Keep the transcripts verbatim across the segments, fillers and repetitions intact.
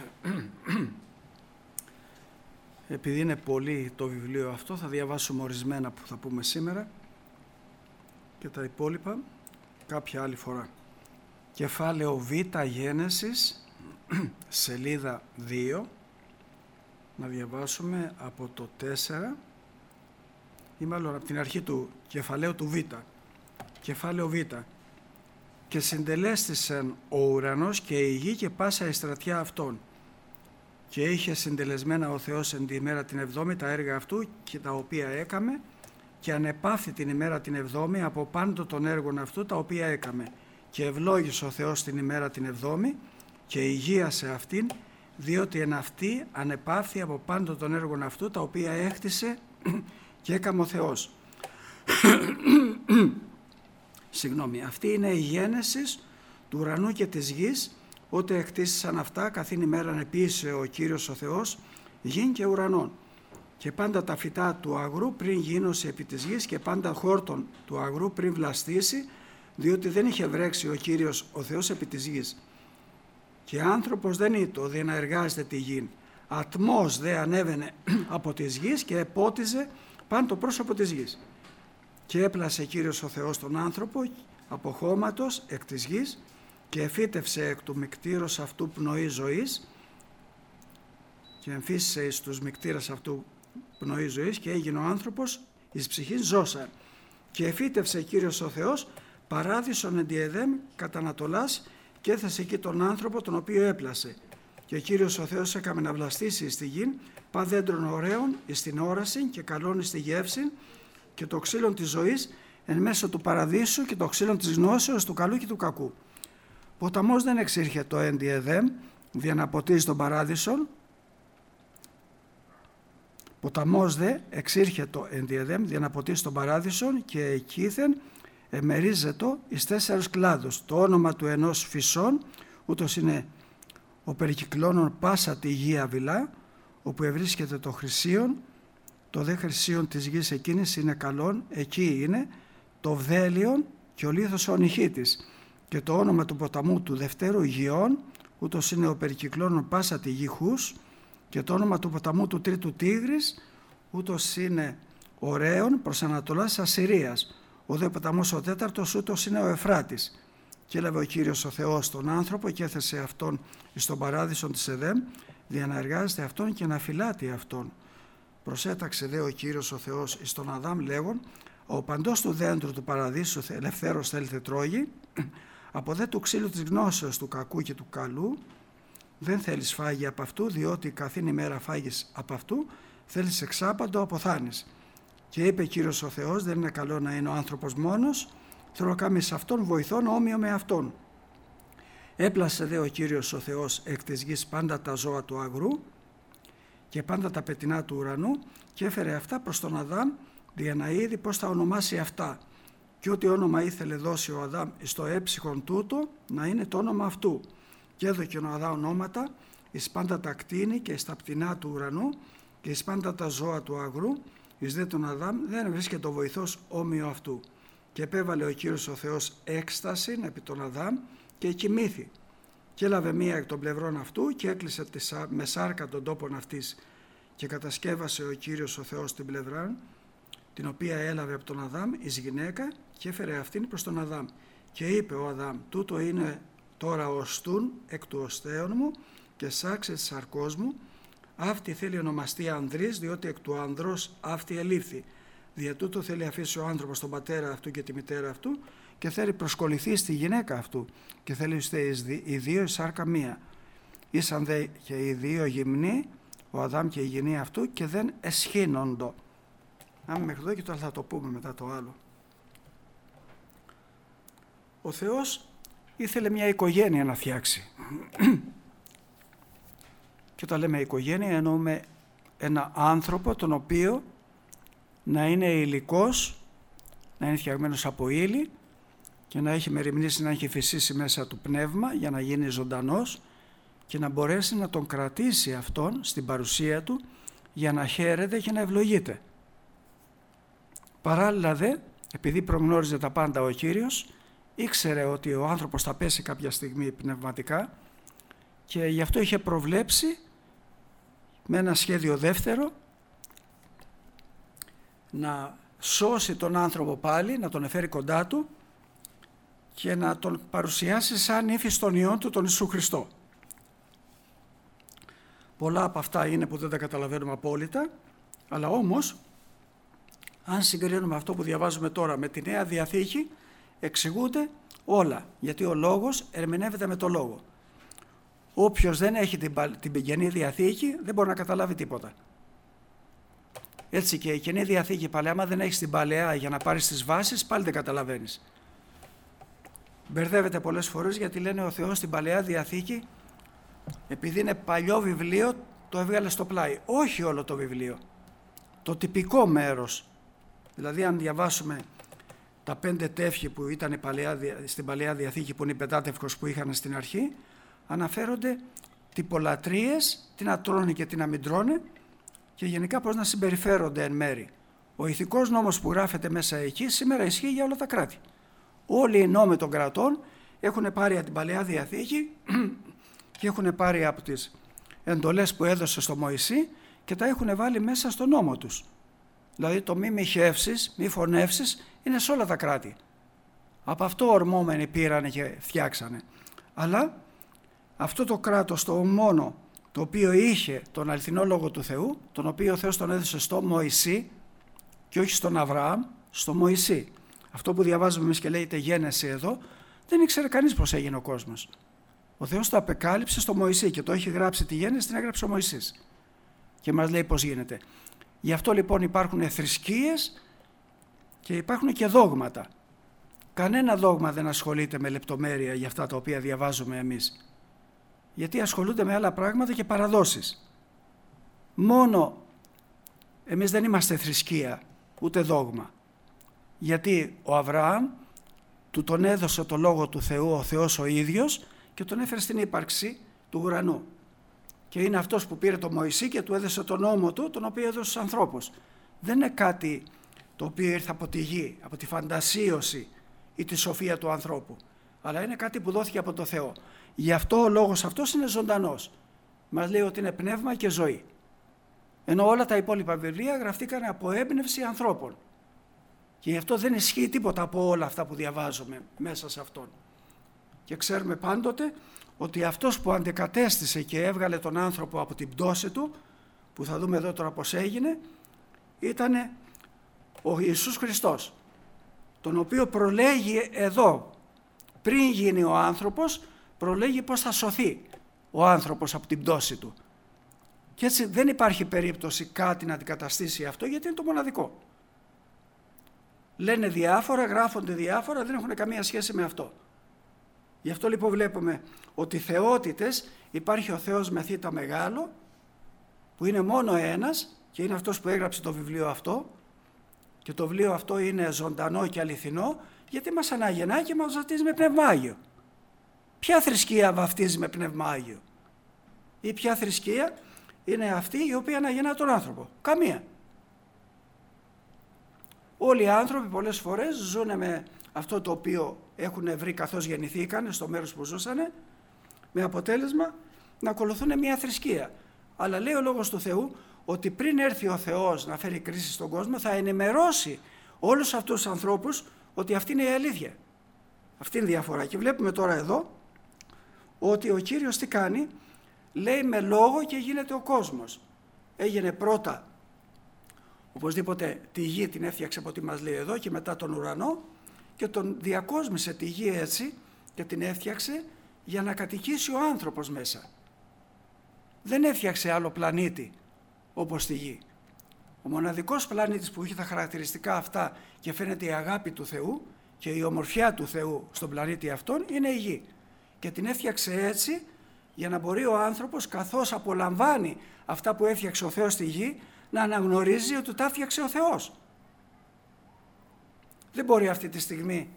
Επειδή είναι πολύ το βιβλίο αυτό, θα διαβάσουμε ορισμένα που θα πούμε σήμερα και τα υπόλοιπα κάποια άλλη φορά. Κεφάλαιο Β, Γένεσης, σελίδα δύο, να διαβάσουμε από το τέσσερα ή μάλλον από την αρχή του κεφαλαίου του Β. Κεφάλαιο Β. Και συντελέστησαν ο ουρανός και η γη και πάσα η στρατιά αυτών. Και είχε συντελεσμένα ο Θεός εν τη ημέρα την εβδόμη τα έργα αυτού και τα οποία έκαμε, και ανεπαύθη την ημέρα την εβδόμη από πάντο των έργων αυτού τα οποία έκαμε. Και ευλόγησε ο Θεός την ημέρα την εβδόμη και υγείασε αυτήν, διότι εν αυτή ανεπαύθη από πάντο των έργων αυτού τα οποία έκτισε και έκαμε ο Θεός. Συγγνώμη, αυτή είναι η γένεση του ουρανού και της γης, ότε εκτίσησαν αυτά καθήν ημέραν επίησε ο Κύριος ο Θεός γην και ουρανών. Και πάντα τα φυτά του αγρού πριν γίνωσε επί της γης και πάντα χόρτον του αγρού πριν βλαστήσει, διότι δεν είχε βρέξει ο Κύριος ο Θεός επί της γης. Και άνθρωπος δεν ήτο δε να εργάζεται τη γη. Ατμός δε ανέβαινε από της γης και επότιζε πάνω το πρόσωπο της γης. Και έπλασε Κύριος ο Θεός τον άνθρωπο από χώματος εκ της γης και εφύτευσε εκ του μικτήρος αυτού πνοή ζωής και εμφύσισε εις τους μικτήρας αυτού πνοή ζωής και έγινε ο άνθρωπος εις ψυχής ζώσα. Και εφύτευσε Κύριος ο Θεός παράδεισον εν τη Εδέμ κατά Ανατολάς και έθεσε εκεί τον άνθρωπο τον οποίο έπλασε. Και ο Κύριος ο Θεός έκαμε να βλαστήσει στη γη πα δέντρων ωραίων εις την όραση και καλών εις τη γεύση και το ξύλον της ζωής εν μέσω του παραδείσου και το ξύλον της γνώσεως του καλού και του κακού. Ποταμός δεν εξήρχε το εν τη Εδέμ δια να ποτίζει τον παράδεισον. Ποταμός δε εξήρχε το εν τη Εδέμ δια να ποτίζει τον παράδεισον και εκείθεν εμερίζετο εις τέσσερους κλάδους. Το όνομα του ενός φυσών, ούτως είναι ο περικυκλώνων πάσα τη γη αβυλά, όπου ευρίσκεται το χρυσίον, το δε χρυσίον της γης εκείνης είναι καλόν, εκεί είναι το βδέλιον και ο λίθος ο νυχίτης. Και το όνομα του ποταμού του δευτέρου Γιών, ούτως είναι ο περικυκλώνων πάσα τη γη Χούς, και το όνομα του ποταμού του τρίτου Τίγρης, ούτως είναι ωραίων προς Ανατολάς Ασσυρίας. Ο δε ποταμός ο τέταρτος, ούτως είναι ο Εφράτης. Και έλαβε ο Κύριος ο Θεός τον άνθρωπο και έθεσε αυτόν εις τον παράδεισον της Εδέμ, δια να εργάζεται αυτόν και να φυλάτει αυτόν. Προσέταξε δε ο Κύριος ο Θεός εις τον Αδάμ λέγον, ο παντός του δέντρου του παραδείσου ελευθέρως θέλετε τρώγει, από δε του ξύλου της γνώσεως του κακού και του καλού, δεν θέλεις φάγει από αυτού, διότι καθήν ημέρα φάγεις από αυτού, θέλεις εξάπαντο αποθάνεις. Και είπε Κύριος ο Θεός, δεν είναι καλό να είναι ο άνθρωπος μόνος, θέλω να κάνει σε αυτόν βοηθόν όμοιο με αυτόν. Έπλασε δε ο Κύριος ο Θεός εκ της γης πάντα τα ζώα του αγρού και πάντα τα πετεινά του ουρανού και έφερε αυτά προς τον Αδάμ δια να είδει πώς θα ονομάσει αυτά. Και ό,τι όνομα ήθελε δώσει ο Αδάμ στο έψυχον τούτο να είναι το όνομα αυτού. Και έδωκε ο Αδάμ ονόματα εις πάντα τα κτίνη και στα πτηνά του ουρανού και εις πάντα τα ζώα του αγρού, εις δε τον Αδάμ δεν βρίσκεται ο βοηθός όμοιο αυτού. Και επέβαλε ο Κύριος ο Θεός έκσταση επί τον Αδάμ και κοιμήθη. Και έλαβε μία εκ των πλευρών αυτού και έκλεισε με σάρκα τον τόπον αυτής. Και κατασκεύασε ο Κύριος ο Θεός την πλευρά, την οποία έλαβε από τον Αδάμ εις γυναίκα και έφερε αυτήν προς τον Αδάμ. Και είπε ο Αδάμ, τούτο είναι τώρα οστούν εκ του οστέων μου και σάξε της σαρκός μου. Αυτή θέλει ονομαστεί ανδρής, διότι εκ του ανδρός αυτή ελήφθη. Δια τούτο θέλει αφήσει ο άνθρωπος τον πατέρα αυτού και τη μητέρα αυτού και θέλει προσκοληθεί στη γυναίκα αυτού και θέλει είστε οι δύο η σάρκα μία. Ήσαν δε και οι δύο γυμνοί, ο Αδάμ και η γυνή αυτού, και δεν εσχύνοντο. Να μέχρι εδώ και τώρα θα το πούμε μετά το άλλο. Ο Θεός ήθελε μια οικογένεια να φτιάξει. Και όταν λέμε οικογένεια εννοούμε ένα άνθρωπο τον οποίο να είναι υλικός, να είναι φτιαγμένος από ύλη και να έχει μεριμνήσει, να έχει φυσήσει μέσα του πνεύμα για να γίνει ζωντανός και να μπορέσει να τον κρατήσει αυτόν στην παρουσία του για να χαίρεται και να ευλογείται. Παράλληλα δε, επειδή προγνώριζε τα πάντα ο Κύριος, ήξερε ότι ο άνθρωπος θα πέσει κάποια στιγμή πνευματικά και γι' αυτό είχε προβλέψει με ένα σχέδιο δεύτερο να σώσει τον άνθρωπο πάλι, να τον εφέρει κοντά του και να τον παρουσιάσει σαν ύφη των Υιών του τον Ιησού Χριστό. Πολλά από αυτά είναι που δεν τα καταλαβαίνουμε απόλυτα, αλλά όμως αν συγκρίνουμε αυτό που διαβάζουμε τώρα με τη Νέα Διαθήκη, εξηγούνται όλα, γιατί ο λόγος ερμηνεύεται με το λόγο. Όποιος δεν έχει την, την Καινή Διαθήκη δεν μπορεί να καταλάβει τίποτα. Έτσι και η Καινή Διαθήκη πάλι, άμα δεν έχεις την Παλαιά για να πάρεις τις βάσεις, πάλι δεν καταλαβαίνεις. Μπερδεύεται πολλές φορές γιατί λένε ο Θεός στην Παλαιά Διαθήκη, επειδή είναι παλιό βιβλίο, το έβγαλε στο πλάι. Όχι όλο το βιβλίο. Το τυπικό μέρος. Δηλαδή αν διαβάσουμε τα πέντε τεύχη που ήταν η Παλαιά, στην Παλαιά Διαθήκη, που είναι η πεντάτευκος που είχαν στην αρχή, αναφέρονται τυπολατρίες, τι να τρώνε και τι να μην τρώνε και γενικά πώς να συμπεριφέρονται εν μέρη. Ο ηθικός νόμος που γράφεται μέσα εκεί σήμερα ισχύει για όλα τα κράτη. Όλοι οι νόμοι των κρατών έχουν πάρει από την Παλαιά Διαθήκη και έχουν πάρει από τις εντολές που έδωσε στο Μωυσή και τα έχουν βάλει μέσα στο νόμο τους. Δηλαδή το μη μοιχεύσεις, μη φωνεύσεις είναι σε όλα τα κράτη. Από αυτό ορμόμενοι πήρανε και φτιάξανε. Αλλά αυτό το κράτος το μόνο το οποίο είχε τον αληθινό Λόγο του Θεού, τον οποίο ο Θεός τον έδωσε στο Μωυσή και όχι στον Αβραάμ, στο Μωυσή. Αυτό που διαβάζουμε εμείς και λέγεται Γένεση εδώ, δεν ήξερε κανείς πώς έγινε ο κόσμος. Ο Θεός το απεκάλυψε στο Μωυσή και το έχει γράψει τη Γένεση, την έγραψε ο Μωυσής. Και μας λέει πώς γίνεται. Γι' αυτό λοιπόν υπάρχουν θρησκείες και υπάρχουν και δόγματα. Κανένα δόγμα δεν ασχολείται με λεπτομέρεια για αυτά τα οποία διαβάζουμε εμείς. Γιατί ασχολούνται με άλλα πράγματα και παραδόσεις. Μόνο εμείς δεν είμαστε θρησκεία, ούτε δόγμα. Γιατί ο Αβραάμ του τον έδωσε το Λόγο του Θεού, ο Θεός ο ίδιος, και τον έφερε στην ύπαρξη του ουρανού. Και είναι αυτός που πήρε το Μωυσή και του έδωσε τον νόμο του, τον οποίο έδωσε στους ανθρώπους. Δεν είναι κάτι το οποίο ήρθε από τη γη, από τη φαντασίωση ή τη σοφία του ανθρώπου, αλλά είναι κάτι που δόθηκε από το Θεό. Γι' αυτό ο λόγος αυτός είναι ζωντανός. Μας λέει ότι είναι πνεύμα και ζωή. Ενώ όλα τα υπόλοιπα βιβλία γραφτήκαν από έμπνευση ανθρώπων. Και γι' αυτό δεν ισχύει τίποτα από όλα αυτά που διαβάζουμε μέσα σε αυτόν. Και ξέρουμε πάντοτε ότι αυτός που αντεκατέστησε και έβγαλε τον άνθρωπο από την πτώση του, που θα δούμε εδώ τώρα πώς έγινε, ήταν ο Ιησούς Χριστός, τον οποίο προλέγει εδώ, πριν γίνει ο άνθρωπος, προλέγει πώς θα σωθεί ο άνθρωπος από την πτώση του. Και έτσι δεν υπάρχει περίπτωση κάτι να αντικαταστήσει αυτό, γιατί είναι το μοναδικό. Λένε διάφορα, γράφονται διάφορα, δεν έχουν καμία σχέση με αυτό. Γι' αυτό λοιπόν βλέπουμε ότι θεότητες υπάρχει ο Θεός με θήτα μεγάλο, που είναι μόνο ένας και είναι αυτός που έγραψε το βιβλίο αυτό, και το βιβλίο αυτό είναι ζωντανό και αληθινό, γιατί μας αναγεννά και μας βαφτίζει με Πνεύμα Άγιο. Ποια θρησκεία βαφτίζει με Πνεύμα Άγιο? Ή ποια θρησκεία είναι αυτή η οποία αναγεννά τον άνθρωπο? Καμία. Όλοι οι άνθρωποι πολλές φορές ζουν με αυτό το οποίο έχουν βρει καθώς γεννηθήκαν στο μέρος που ζούσανε, με αποτέλεσμα να ακολουθούν μια θρησκεία. Αλλά λέει ο Λόγος του Θεού ότι πριν έρθει ο Θεός να φέρει κρίση στον κόσμο, θα ενημερώσει όλους αυτούς τους ανθρώπους ότι αυτή είναι η αλήθεια. Αυτή είναι η διαφορά. Και βλέπουμε τώρα εδώ ότι ο Κύριος τι κάνει? Λέει με λόγο και γίνεται ο κόσμος. Έγινε πρώτα, οπωσδήποτε τη γη την έφτιαξε από ό,τι μας λέει εδώ, και μετά τον ουρανό, και τον διακόσμησε τη γη έτσι και την έφτιαξε για να κατοικήσει ο άνθρωπος μέσα. Δεν έφτιαξε άλλο πλανήτη όπως τη γη. Ο μοναδικός πλανήτης που είχε τα χαρακτηριστικά αυτά και φαίνεται η αγάπη του Θεού και η ομορφιά του Θεού στον πλανήτη αυτόν είναι η γη. Και την έφτιαξε έτσι για να μπορεί ο άνθρωπος, καθώς απολαμβάνει αυτά που έφτιαξε ο Θεός στη γη, να αναγνωρίζει ότι τα έφτιαξε ο Θεός. Δεν μπορεί αυτή τη στιγμή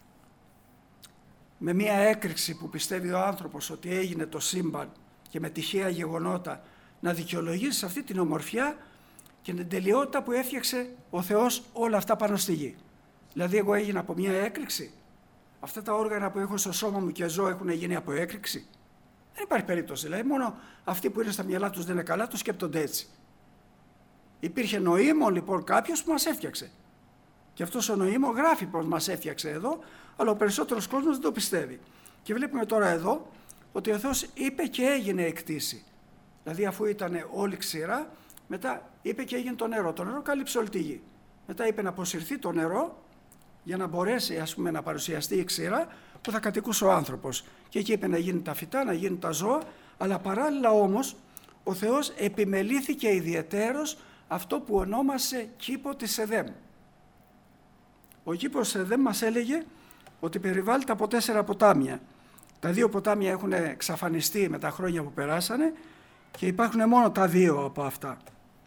με μία έκρηξη που πιστεύει ο άνθρωπος ότι έγινε το σύμπαν και με τυχαία γεγονότα να δικαιολογήσει αυτή την ομορφιά και την τελειότητα που έφτιαξε ο Θεός όλα αυτά πάνω στη γη. Δηλαδή εγώ έγινα από μία έκρηξη? Αυτά τα όργανα που έχω στο σώμα μου και ζω έχουν γίνει από έκρηξη? Δεν υπάρχει περίπτωση. Δηλαδή, μόνο αυτοί που είναι στα μυαλά τους δεν είναι καλά, το σκέπτονται έτσι. Υπήρχε νοήμων λοιπόν κάποιος που μας έφτιαξε. Και αυτός ο νοήμων γράφει πως μας έφτιαξε εδώ, αλλά ο περισσότερος κόσμος δεν το πιστεύει. Και βλέπουμε τώρα εδώ ότι ο Θεός είπε και έγινε εκτίση. Δηλαδή, αφού ήταν όλη ξηρά, μετά είπε και έγινε το νερό. Το νερό κάλυψε όλη τη γη. Μετά είπε να αποσυρθεί το νερό για να μπορέσει, ας πούμε, να παρουσιαστεί η ξηρά που θα κατοικούσε ο άνθρωπος. Και εκεί είπε να γίνουν τα φυτά, να γίνουν τα ζώα, αλλά παράλληλα όμως ο Θεός επιμελήθηκε ιδιαιτέρως αυτό που ονόμασε κήπο της Εδέμ. Ο κήπος της Εδέμ μας έλεγε ότι περιβάλλεται από τέσσερα ποτάμια. Τα δύο ποτάμια έχουν εξαφανιστεί με τα χρόνια που περάσανε και υπάρχουν μόνο τα δύο από αυτά.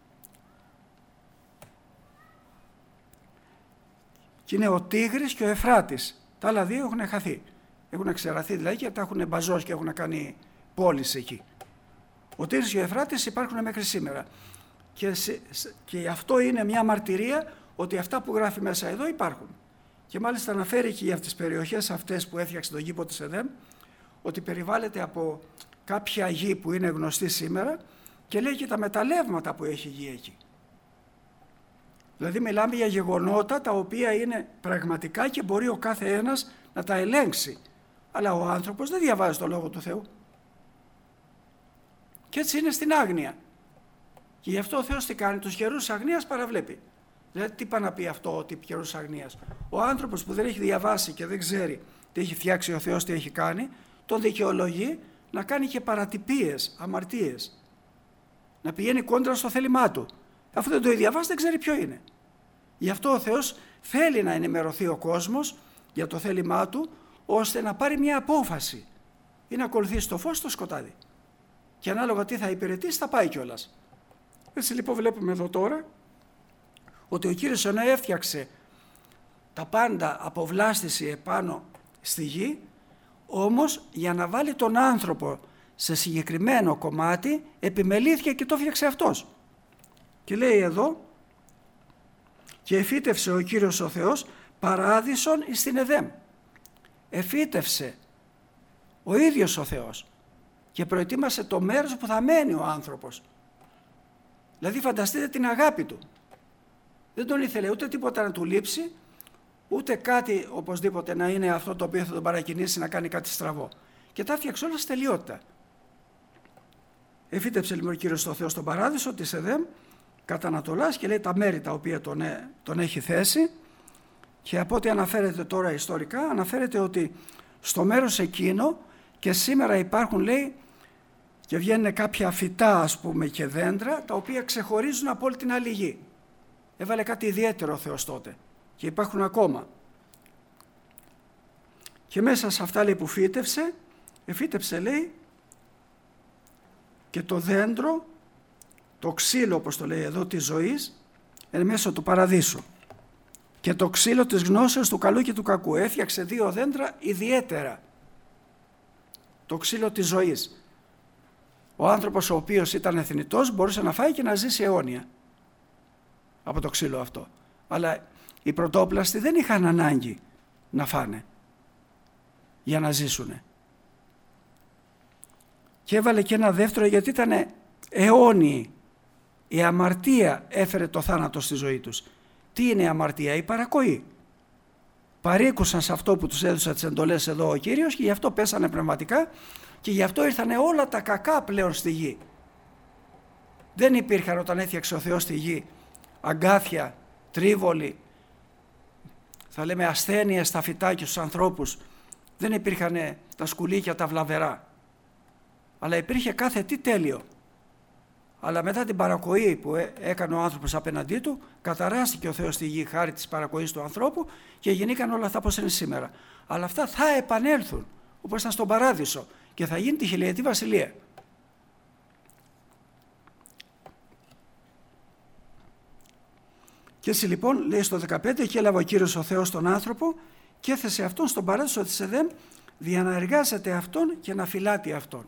Και είναι ο Τίγρης και ο Εφράτης. Τα άλλα δύο έχουν χαθεί. Έχουν ξεραθεί δηλαδή και τα έχουν μπαζώσει και έχουν κάνει πόλεις εκεί. Ο Τίγρης και ο Εφράτης υπάρχουν μέχρι σήμερα. Και, και αυτό είναι μια μαρτυρία ότι αυτά που γράφει μέσα εδώ υπάρχουν. Και μάλιστα αναφέρει και για τις περιοχές αυτές που έφτιαξε τον κήπο της Εδέμ, ότι περιβάλλεται από κάποια γη που είναι γνωστή σήμερα και λέει και τα μεταλλεύματα που έχει γη εκεί. Δηλαδή μιλάμε για γεγονότα τα οποία είναι πραγματικά και μπορεί ο κάθε ένας να τα ελέγξει. Αλλά ο άνθρωπος δεν διαβάζει το Λόγο του Θεού. Και έτσι είναι στην άγνοια. Και γι' αυτό ο Θεός τι κάνει, τους καιρούς αγνίας παραβλέπει. Δηλαδή τι πάει να πει αυτό ότι καιρούς αγνίας. Ο άνθρωπος που δεν έχει διαβάσει και δεν ξέρει τι έχει φτιάξει ο Θεός, τι έχει κάνει, τον δικαιολογεί να κάνει και παρατυπίες, αμαρτίες. Να πηγαίνει κόντρα στο θέλημά του. Αφού δεν το έχει διαβάσει δεν ξέρει ποιο είναι. Γι' αυτό ο Θεός θέλει να ενημερωθεί ο κόσμος για το θέλημά του, ώστε να πάρει μια απόφαση ή να ακολουθήσει το φως στο σκοτάδι. Και ανάλογα τι θα υπηρετήσει θα πάει κιόλας. Έτσι λοιπόν βλέπουμε εδώ τώρα ότι ο Κύριος ενώ έφτιαξε τα πάντα από βλάστηση επάνω στη γη, όμως για να βάλει τον άνθρωπο σε συγκεκριμένο κομμάτι επιμελήθηκε και το έφτιαξε αυτός. Και λέει εδώ, και εφύτευσε ο Κύριος ο Θεός παράδεισον εις την Εδέμ. Εφύτευσε ο ίδιος ο Θεός και προετοίμασε το μέρος που θα μένει ο άνθρωπος. Δηλαδή φανταστείτε την αγάπη του. Δεν τον ήθελε ούτε τίποτα να του λείψει, ούτε κάτι οπωσδήποτε να είναι αυτό το οποίο θα τον παρακινήσει να κάνει κάτι στραβό. Και τα έφτιαξε όλα στη τελειότητα. Εφύτεψε λοιπόν ο Κύριος ο Θεός στον παράδεισο της Εδέμ κατά Ανατολάς και λέει τα μέρη τα οποία τον, τον έχει θέσει, και από ό,τι αναφέρεται τώρα ιστορικά αναφέρεται ότι στο μέρος εκείνο και σήμερα υπάρχουν, λέει, και βγαίνουν κάποια φυτά ας πούμε και δέντρα τα οποία ξεχωρίζουν από όλη την άλλη γη. Έβαλε κάτι ιδιαίτερο ο Θεός τότε και υπάρχουν ακόμα. Και μέσα σε αυτά, λέει, που φύτευσε, εφύτεψε, λέει, και το δέντρο, το ξύλο όπως το λέει εδώ της ζωής, εν μέσω του παραδείσου, και το ξύλο της γνώσεως του καλού και του κακού. Έφτιαξε δύο δέντρα ιδιαίτερα. Το ξύλο της ζωής. Ο άνθρωπος ο οποίος ήταν εθνητός μπορούσε να φάει και να ζήσει αιώνια από το ξύλο αυτό. Αλλά οι πρωτόπλαστοι δεν είχαν ανάγκη να φάνε για να ζήσουνε. Και έβαλε και ένα δεύτερο γιατί ήταν αιώνιοι. Η αμαρτία έφερε το θάνατο στη ζωή τους. Τι είναι η αμαρτία? Η παρακοή. Παρήκουσαν σε αυτό που τους έδωσε τις εντολές εδώ ο Κύριος και γι' αυτό πέσανε πνευματικά και γι' αυτό ήρθανε όλα τα κακά πλέον στη γη. Δεν υπήρχαν όταν έφτιαξε ο Θεός στη γη αγκάθια, τρίβολοι, θα λέμε ασθένειες στα φυτά και στους ανθρώπους. Δεν υπήρχαν τα σκουλίκια, τα βλαβερά. Αλλά υπήρχε κάθε τι τέλειο. Αλλά μετά την παρακοή που έκανε ο άνθρωπος απέναντί του, καταράστηκε ο Θεός στη γη χάρη της παρακοής του ανθρώπου και γεννήκαν όλα αυτά όπως είναι σήμερα. Αλλά αυτά θα επανέλθουν όπως ήταν στον παράδεισο και θα γίνει τη χιλιετή βασιλεία. Και έτσι λοιπόν λέει στο δεκαπέντε, και έλαβε ο Κύριος ο Θεός τον άνθρωπο και έθεσε αυτόν στον παράδεισο της Εδέμ για να εργάζεται αυτόν και να φυλάτει αυτόν.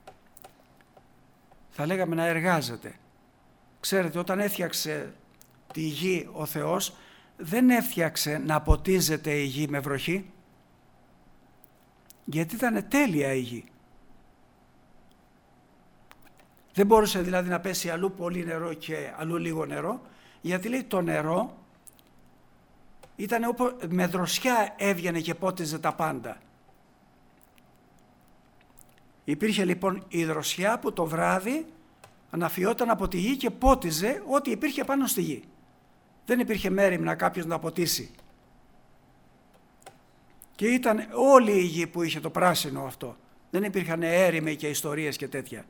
Θα λέγαμε να εργάζεται. Ξέρετε, όταν έφτιαξε τη γη ο Θεός, δεν έφτιαξε να ποτίζεται η γη με βροχή, γιατί ήταν τέλεια η γη. Δεν μπορούσε δηλαδή να πέσει αλλού πολύ νερό και αλλού λίγο νερό, γιατί λέει το νερό ήταν όπως με δροσιά έβγαινε και πότιζε τα πάντα. Υπήρχε λοιπόν η δροσιά που το βράδυ αναφιόταν από τη γη και πότιζε ό,τι υπήρχε πάνω στη γη. Δεν υπήρχε μέριμνα κάποιος να ποτίσει. Και ήταν όλη η γη που είχε το πράσινο αυτό. Δεν υπήρχαν έρημοι και ιστορίες και τέτοια.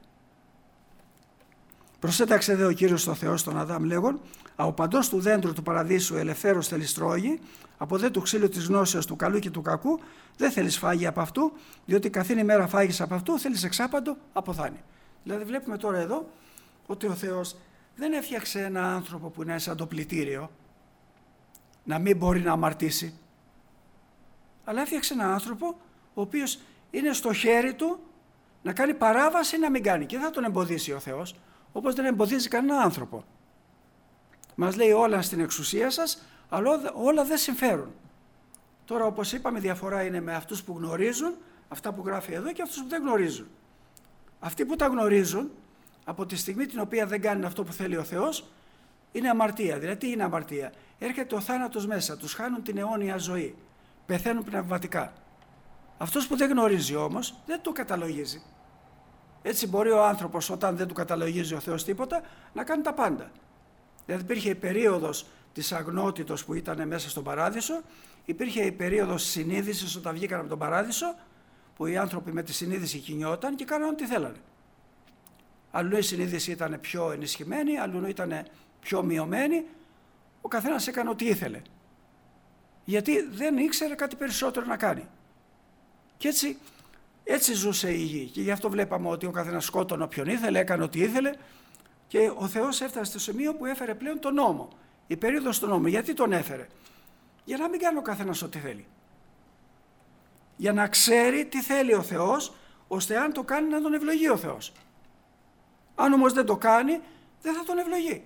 Προσέταξε δε ο Κύριος το Θεό στον Αδάμ λέγον, από παντός του δέντρου του παραδείσου ελευθέρως θέλεις τρώγει, από δε του ξύλου της γνώσεως του καλού και του κακού, δεν θέλεις φάγει από αυτού, διότι καθήν ημέρα φάγεις από αυτού, θέλεις εξάπαντο αποθάνει. Δηλαδή βλέπουμε τώρα εδώ ότι ο Θεός δεν έφτιαξε ένα άνθρωπο που είναι σαν το πλυτήριο, να μην μπορεί να αμαρτήσει, αλλά έφτιαξε ένα άνθρωπο ο οποίος είναι στο χέρι του να κάνει παράβαση να μην κάνει και δεν θα τον εμποδίσει ο Θεός, όπως δεν εμποδίζει κανένα άνθρωπο. Μας λέει όλα στην εξουσία σας, αλλά όλα δεν συμφέρουν. Τώρα όπως είπαμε διαφορά είναι με αυτούς που γνωρίζουν, αυτά που γράφει εδώ και αυτούς που δεν γνωρίζουν. Αυτοί που τα γνωρίζουν, από τη στιγμή την οποία δεν κάνουν αυτό που θέλει ο Θεός, είναι αμαρτία. Δηλαδή τι είναι αμαρτία? Έρχεται ο θάνατος μέσα, τους χάνουν την αιώνια ζωή, πεθαίνουν πνευματικά. Αυτός που δεν γνωρίζει όμως δεν το καταλογίζει. Έτσι μπορεί ο άνθρωπος όταν δεν του καταλογίζει ο Θεός τίποτα να κάνει τα πάντα. Δηλαδή υπήρχε η περίοδος της αγνότητος που ήταν μέσα στον παράδεισο, υπήρχε η περίοδος συνείδησης όταν βγήκαν από τον παράδεισο, που οι άνθρωποι με τη συνείδηση κινιόταν και κάναν ό,τι θέλανε. Αλλού η συνείδηση ήταν πιο ενισχυμένη, αλλού ήταν πιο μειωμένη, ο καθένας έκανε ό,τι ήθελε. Γιατί δεν ήξερε κάτι περισσότερο να κάνει. Και έτσι, έτσι ζούσε η γη. Και γι' αυτό βλέπαμε ότι ο καθένας σκότωνε όποιον ήθελε, έκανε ό,τι ήθελε. Και ο Θεός έφτασε στο σημείο που έφερε πλέον τον νόμο. Η περίοδος του νόμου. Γιατί τον έφερε? Για να μην κάνει ο καθένας ό,τι θέλει. Για να ξέρει τι θέλει ο Θεός, ώστε αν το κάνει να τον ευλογεί ο Θεός. Αν όμως δεν το κάνει, δεν θα τον ευλογεί.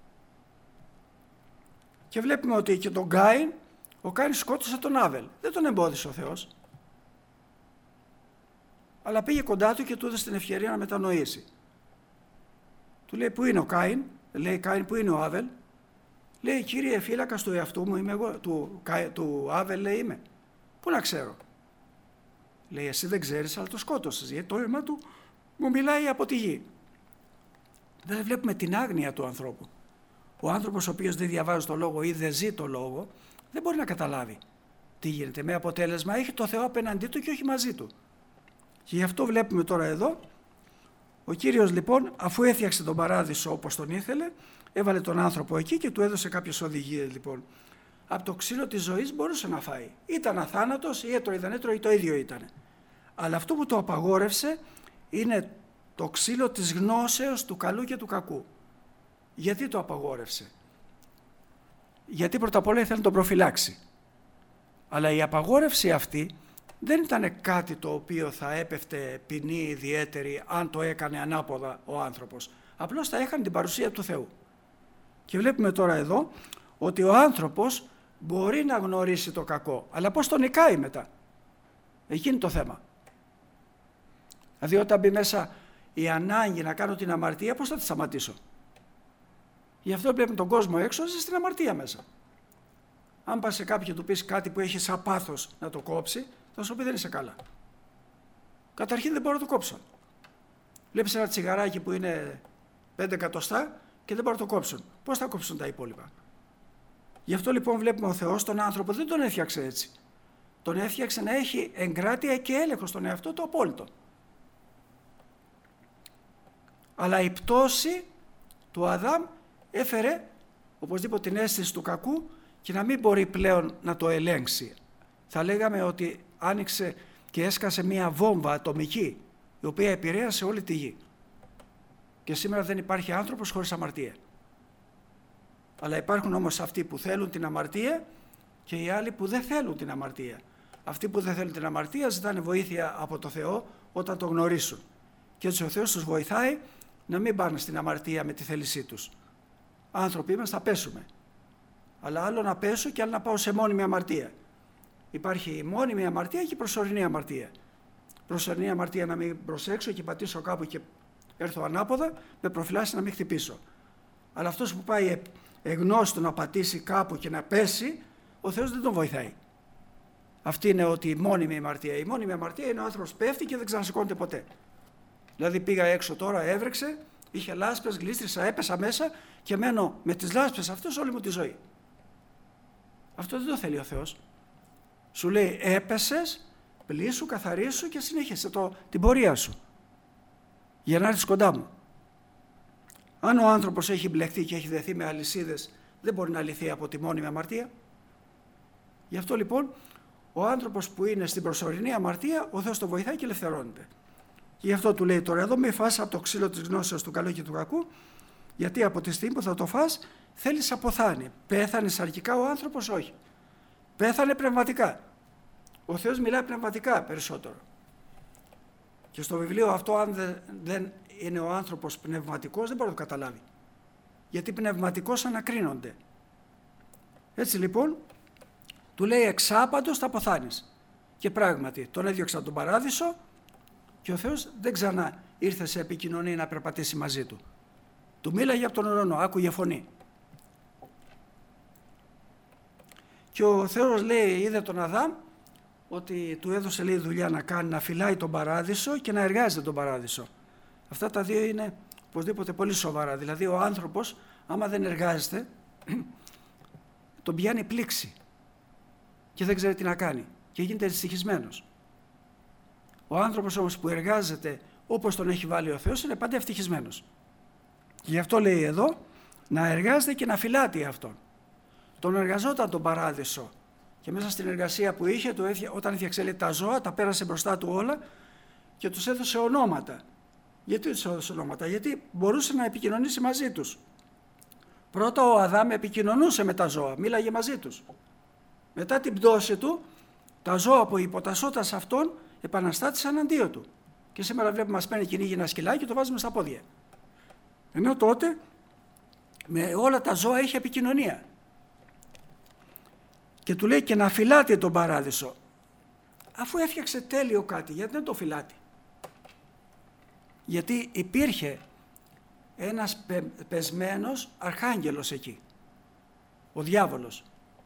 Και βλέπουμε ότι και τον Κάιν, ο Κάιν σκότωσε τον Άβελ. Δεν τον εμπόδισε ο Θεός. Αλλά πήγε κοντά του και του έδωσε την ευκαιρία να μετανοήσει. Του λέει, πού είναι ο Κάιν? Λέει, Κάιν, πού είναι ο Άβελ? Λέει, κύριε, φύλακας του εαυτού μου είμαι εγώ, του, του Άβελ, λέει, είμαι. Πού να ξέρω? Λέει, εσύ δεν ξέρεις, αλλά το σκότωσες, γιατί το αίμα του μου μιλάει από τη γη. Δεν βλέπουμε την άγνοια του ανθρώπου. Ο άνθρωπος ο οποίος δεν διαβάζει το λόγο ή δεν ζει το λόγο, δεν μπορεί να καταλάβει τι γίνεται. Με αποτέλεσμα έχει το Θεό απέναντί του και όχι μαζί του. Και γι' αυτό βλέπουμε τώρα εδώ, ο Κύριος λοιπόν, αφού έφτιαξε τον παράδεισο όπως τον ήθελε, έβαλε τον άνθρωπο εκεί και του έδωσε κάποιες οδηγίες λοιπόν. Από το ξύλο της ζωής μπορούσε να φάει. Ήταν αθάνατος ή έτρωε ή δεν έτρωε, το ίδιο ήταν. Αλλά αυτό που το απαγόρευσε είναι το ξύλο της γνώσεως του καλού και του κακού. Γιατί το απαγόρευσε? Γιατί πρώτα απ' όλα ήθελε να τον προφυλάξει. Αλλά η απαγόρευση αυτή δεν ήταν κάτι το οποίο θα έπεφτε ποινή ιδιαίτερη αν το έκανε ανάποδα ο άνθρωπος. Απλώς θα έκανε την παρουσία του Θεού. Και βλέπουμε τώρα εδώ ότι ο άνθρωπος μπορεί να γνωρίσει το κακό, αλλά πώς το νικάει μετά? Εκεί είναι το θέμα. Δηλαδή όταν μπει μέσα η ανάγκη να κάνω την αμαρτία, πώς θα τη σταματήσω? Γι' αυτό βλέπουμε τον κόσμο έξω, ζει στην αμαρτία μέσα. Αν πας σε κάποιον του πεις κάτι που έχει σαν πάθος να το κόψει, θα σου πει δεν είσαι καλά. Καταρχήν δεν μπορώ να το κόψω. Βλέπεις ένα τσιγαράκι που είναι πέντε εκατοστά και δεν μπορώ να το κόψουν. Πώς θα κόψουν τα υπόλοιπα? Γι' αυτό λοιπόν βλέπουμε ο Θεός τον άνθρωπο δεν τον έφτιαξε έτσι. Τον έφτιαξε να έχει εγκράτεια και έλεγχο στον εαυτό του απόλυτο. Αλλά η πτώση του Αδάμ έφερε οπωσδήποτε την αίσθηση του κακού και να μην μπορεί πλέον να το ελέγξει. Θα λέγαμε ότι άνοιξε και έσκασε μία βόμβα ατομική η οποία επηρέασε όλη τη γη. Και σήμερα δεν υπάρχει άνθρωπος χωρίς αμαρτία. Αλλά υπάρχουν όμως αυτοί που θέλουν την αμαρτία και οι άλλοι που δεν θέλουν την αμαρτία. Αυτοί που δεν θέλουν την αμαρτία ζητάνε βοήθεια από το Θεό όταν το γνωρίσουν. Και έτσι ο Θεός τους βοηθάει να μην πάνε στην αμαρτία με τη θέλησή τους. Άνθρωποι είμαστε, θα πέσουμε. Αλλά άλλο να πέσω και άλλο να πάω σε μόνιμη αμαρτία. Υπάρχει η μόνιμη αμαρτία και η προσωρινή αμαρτία. Προσωρινή αμαρτία να μην προσέξω και πατήσω κάπου και έρθω ανάποδα, με προφυλάσσει να μην χτυπήσω. Αλλά αυτός που πάει εγνώστο να πατήσει κάπου και να πέσει, ο Θεός δεν τον βοηθάει. Αυτή είναι ότι η μόνιμη αμαρτία. Η μόνιμη αμαρτία είναι ο άνθρωπος πέφτει και δεν ξανασηκώνεται ποτέ. Δηλαδή πήγα έξω τώρα, έβρεξε, είχε λάσπες, γλίστρισα, έπεσα μέσα και μένω με τις λάσπες αυτές όλη μου τη ζωή. Αυτό δεν το θέλει ο Θεός. Σου λέει έπεσες, πλήσου, καθαρίσου και συνέχισε το, την πορεία σου για να έρθεις κοντά μου. Αν ο άνθρωπος έχει μπλεχτεί και έχει δεθεί με αλυσίδες, δεν μπορεί να λυθεί από τη μόνιμη αμαρτία. Γι' αυτό λοιπόν ο άνθρωπος που είναι στην προσωρινή αμαρτία, ο Θεός τον βοηθάει και ελευθερώνεται. Και γι' αυτό του λέει τώρα εδώ, μη φας από το ξύλο της γνώσεως του καλού και του κακού, γιατί από τη στιγμή που θα το φας θέλεις αποθάνει. Πέθανε σαρκικά ο άνθρωπος? Όχι. Πέθανε πνευματικά. Ο Θεός μιλάει πνευματικά περισσότερο. Και στο βιβλίο αυτό, αν δεν είναι ο άνθρωπος πνευματικός, δεν μπορεί να το καταλάβει. Γιατί πνευματικώς ανακρίνονται. Έτσι λοιπόν, του λέει εξάπαντος θα αποθάνεις. Και πράγματι, τον έδιωξε από τον παράδεισο και ο Θεός δεν ξανά ήρθε σε επικοινωνία να περπατήσει μαζί του. Του μίλαγε από τον ουρανό, άκουγε φωνή. Και ο Θεός λέει, είδε τον Αδάμ, ότι του έδωσε λέει δουλειά να κάνει, να φυλάει τον παράδεισο και να εργάζεται τον παράδεισο. Αυτά τα δύο είναι οπωσδήποτε πολύ σοβαρά. Δηλαδή ο άνθρωπος, άμα δεν εργάζεται, τον πιάνει πλήξη και δεν ξέρει τι να κάνει και γίνεται δυστυχισμένος. Ο άνθρωπος όμως που εργάζεται όπως τον έχει βάλει ο Θεός είναι πάντα ευτυχισμένος. Και γι' αυτό λέει εδώ να εργάζεται και να φυλάτει αυτόν. Τον εργαζόταν τον παράδεισο και μέσα στην εργασία που είχε, το έφια, όταν έφτιαξε λέει, τα ζώα, τα πέρασε μπροστά του όλα και τους έδωσε ονόματα. Γιατί τους έδωσε ονόματα? Γιατί μπορούσε να επικοινωνήσει μαζί τους. Πρώτα ο Αδάμ επικοινωνούσε με τα ζώα, μίλαγε μαζί τους. Μετά την πτώση του, τα ζώα που υποτασσόταν σε αυτόν επαναστάτησαν αντίο του. Και σήμερα βλέπουμε μας παίρνει κυνήγι ένα σκυλάκι και το βάζουμε στα πόδια. Ενώ τότε με όλα τα ζώα είχε επικοινωνία. Και του λέει και να φυλάται τον παράδεισο. Αφού έφτιαξε τέλειο κάτι, γιατί δεν το φυλάται? Γιατί υπήρχε ένας πε, πεσμένος αρχάγγελος εκεί, ο διάβολος,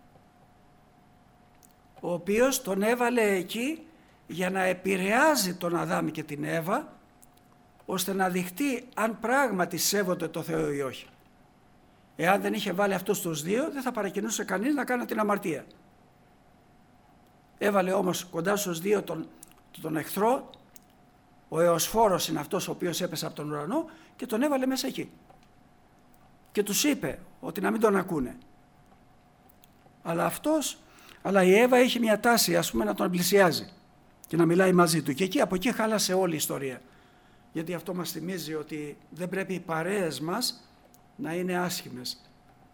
ο οποίος τον έβαλε εκεί για να επηρεάζει τον Αδάμ και την Εύα, ώστε να δειχτεί αν πράγματι σέβονται το Θεό ή όχι. Εάν δεν είχε βάλει αυτούς τους δύο, δεν θα παρακινούσε κανείς να κάνει την αμαρτία. Έβαλε όμως κοντά στους δύο τον, τον εχθρό, ο Εωσφόρος είναι αυτός ο οποίος έπεσε από τον ουρανό και τον έβαλε μέσα εκεί. Και τους είπε ότι να μην τον ακούνε. Αλλά αυτός, αλλά η Εύα είχε μια τάση ας πούμε να τον πλησιάζει και να μιλάει μαζί του. Και εκεί, από εκεί χάλασε όλη η ιστορία. Γιατί αυτό μας θυμίζει ότι δεν πρέπει οι παρέες μας να είναι άσχημες.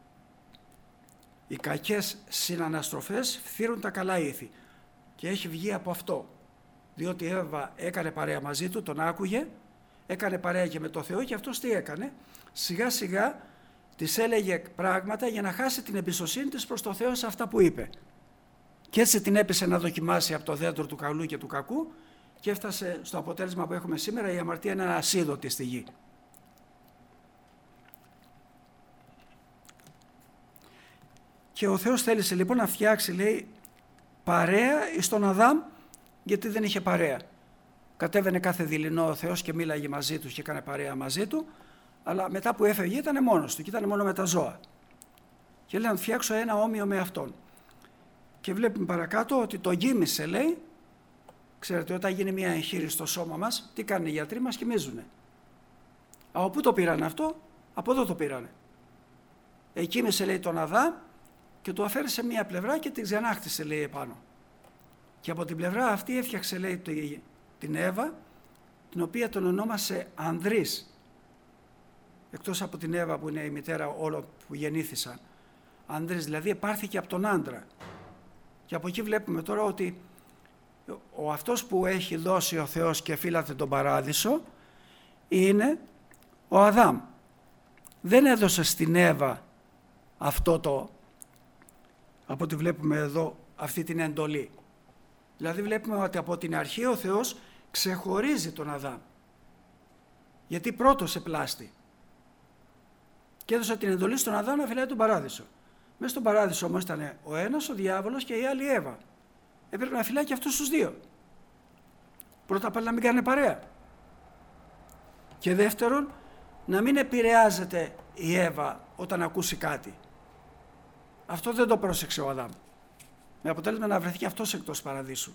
Οι κακές συναναστροφές φθείρουν τα καλά ήθη. Και έχει βγει από αυτό. Διότι η Εύα έκανε παρέα μαζί του, τον άκουγε, έκανε παρέα και με το Θεό και αυτός τι έκανε? Σιγά σιγά της έλεγε πράγματα για να χάσει την εμπιστοσύνη της προς το Θεό σε αυτά που είπε. Και έτσι την έπεισε να δοκιμάσει από το δέντρο του καλού και του κακού και έφτασε στο αποτέλεσμα που έχουμε σήμερα. Η αμαρτία είναι ασίδωτη στη γη. Και ο Θεός θέλησε λοιπόν να φτιάξει, λέει, παρέα εις τον Αδάμ, γιατί δεν είχε παρέα. Κατέβαινε κάθε δειλινό ο Θεός και μίλαγε μαζί του και έκανε παρέα μαζί του, αλλά μετά που έφευγε ήταν μόνος του και ήταν μόνο με τα ζώα. Και λέει να φτιάξω ένα όμοιο με αυτόν. Και βλέπουμε παρακάτω ότι το γύμισε, λέει. Ξέρετε, όταν γίνει μια εγχείρηση στο σώμα μας, τι κάνουν οι γιατροί μας? Κοιμίζουνε. Από πού το πήραν αυτό? Από εδώ το πήρανε. Εκοίμησε, λέει, τον Αδάμ και το αφαίρεσε σε μία πλευρά και την ξανάχτισε, λέει, επάνω. Και από την πλευρά αυτή έφτιαξε, λέει, την Εύα, την οποία τον ονόμασε Ανδρής. Εκτός από την Εύα που είναι η μητέρα όλων που γεννήθησαν. Ανδρής, δηλαδή επάρθηκε από τον άντρα. Και από εκεί βλέπουμε τώρα ότι ο αυτός που έχει δώσει ο Θεός και φύλατε τον παράδεισο είναι ο Αδάμ. Δεν έδωσε στην Εύα αυτό το, από ό,τι βλέπουμε εδώ, αυτή την εντολή. Δηλαδή βλέπουμε ότι από την αρχή ο Θεός ξεχωρίζει τον Αδάμ. Γιατί πρώτος επλάστη. Και έδωσε την εντολή στον Αδάμ να φυλάει τον παράδεισο. Μέσα στον παράδεισο όμως ήταν ο ένας, ο διάβολος και η άλλη Εύα. Έπρεπε να φυλάει και αυτούς τους δύο. Πρώτα απ' όλα να μην κάνει παρέα. Και δεύτερον, να μην επηρεάζεται η Εύα όταν ακούσει κάτι. Αυτό δεν το πρόσεξε ο Αδάμ. Με αποτέλεσμα να βρεθεί και αυτός εκτός παραδείσου.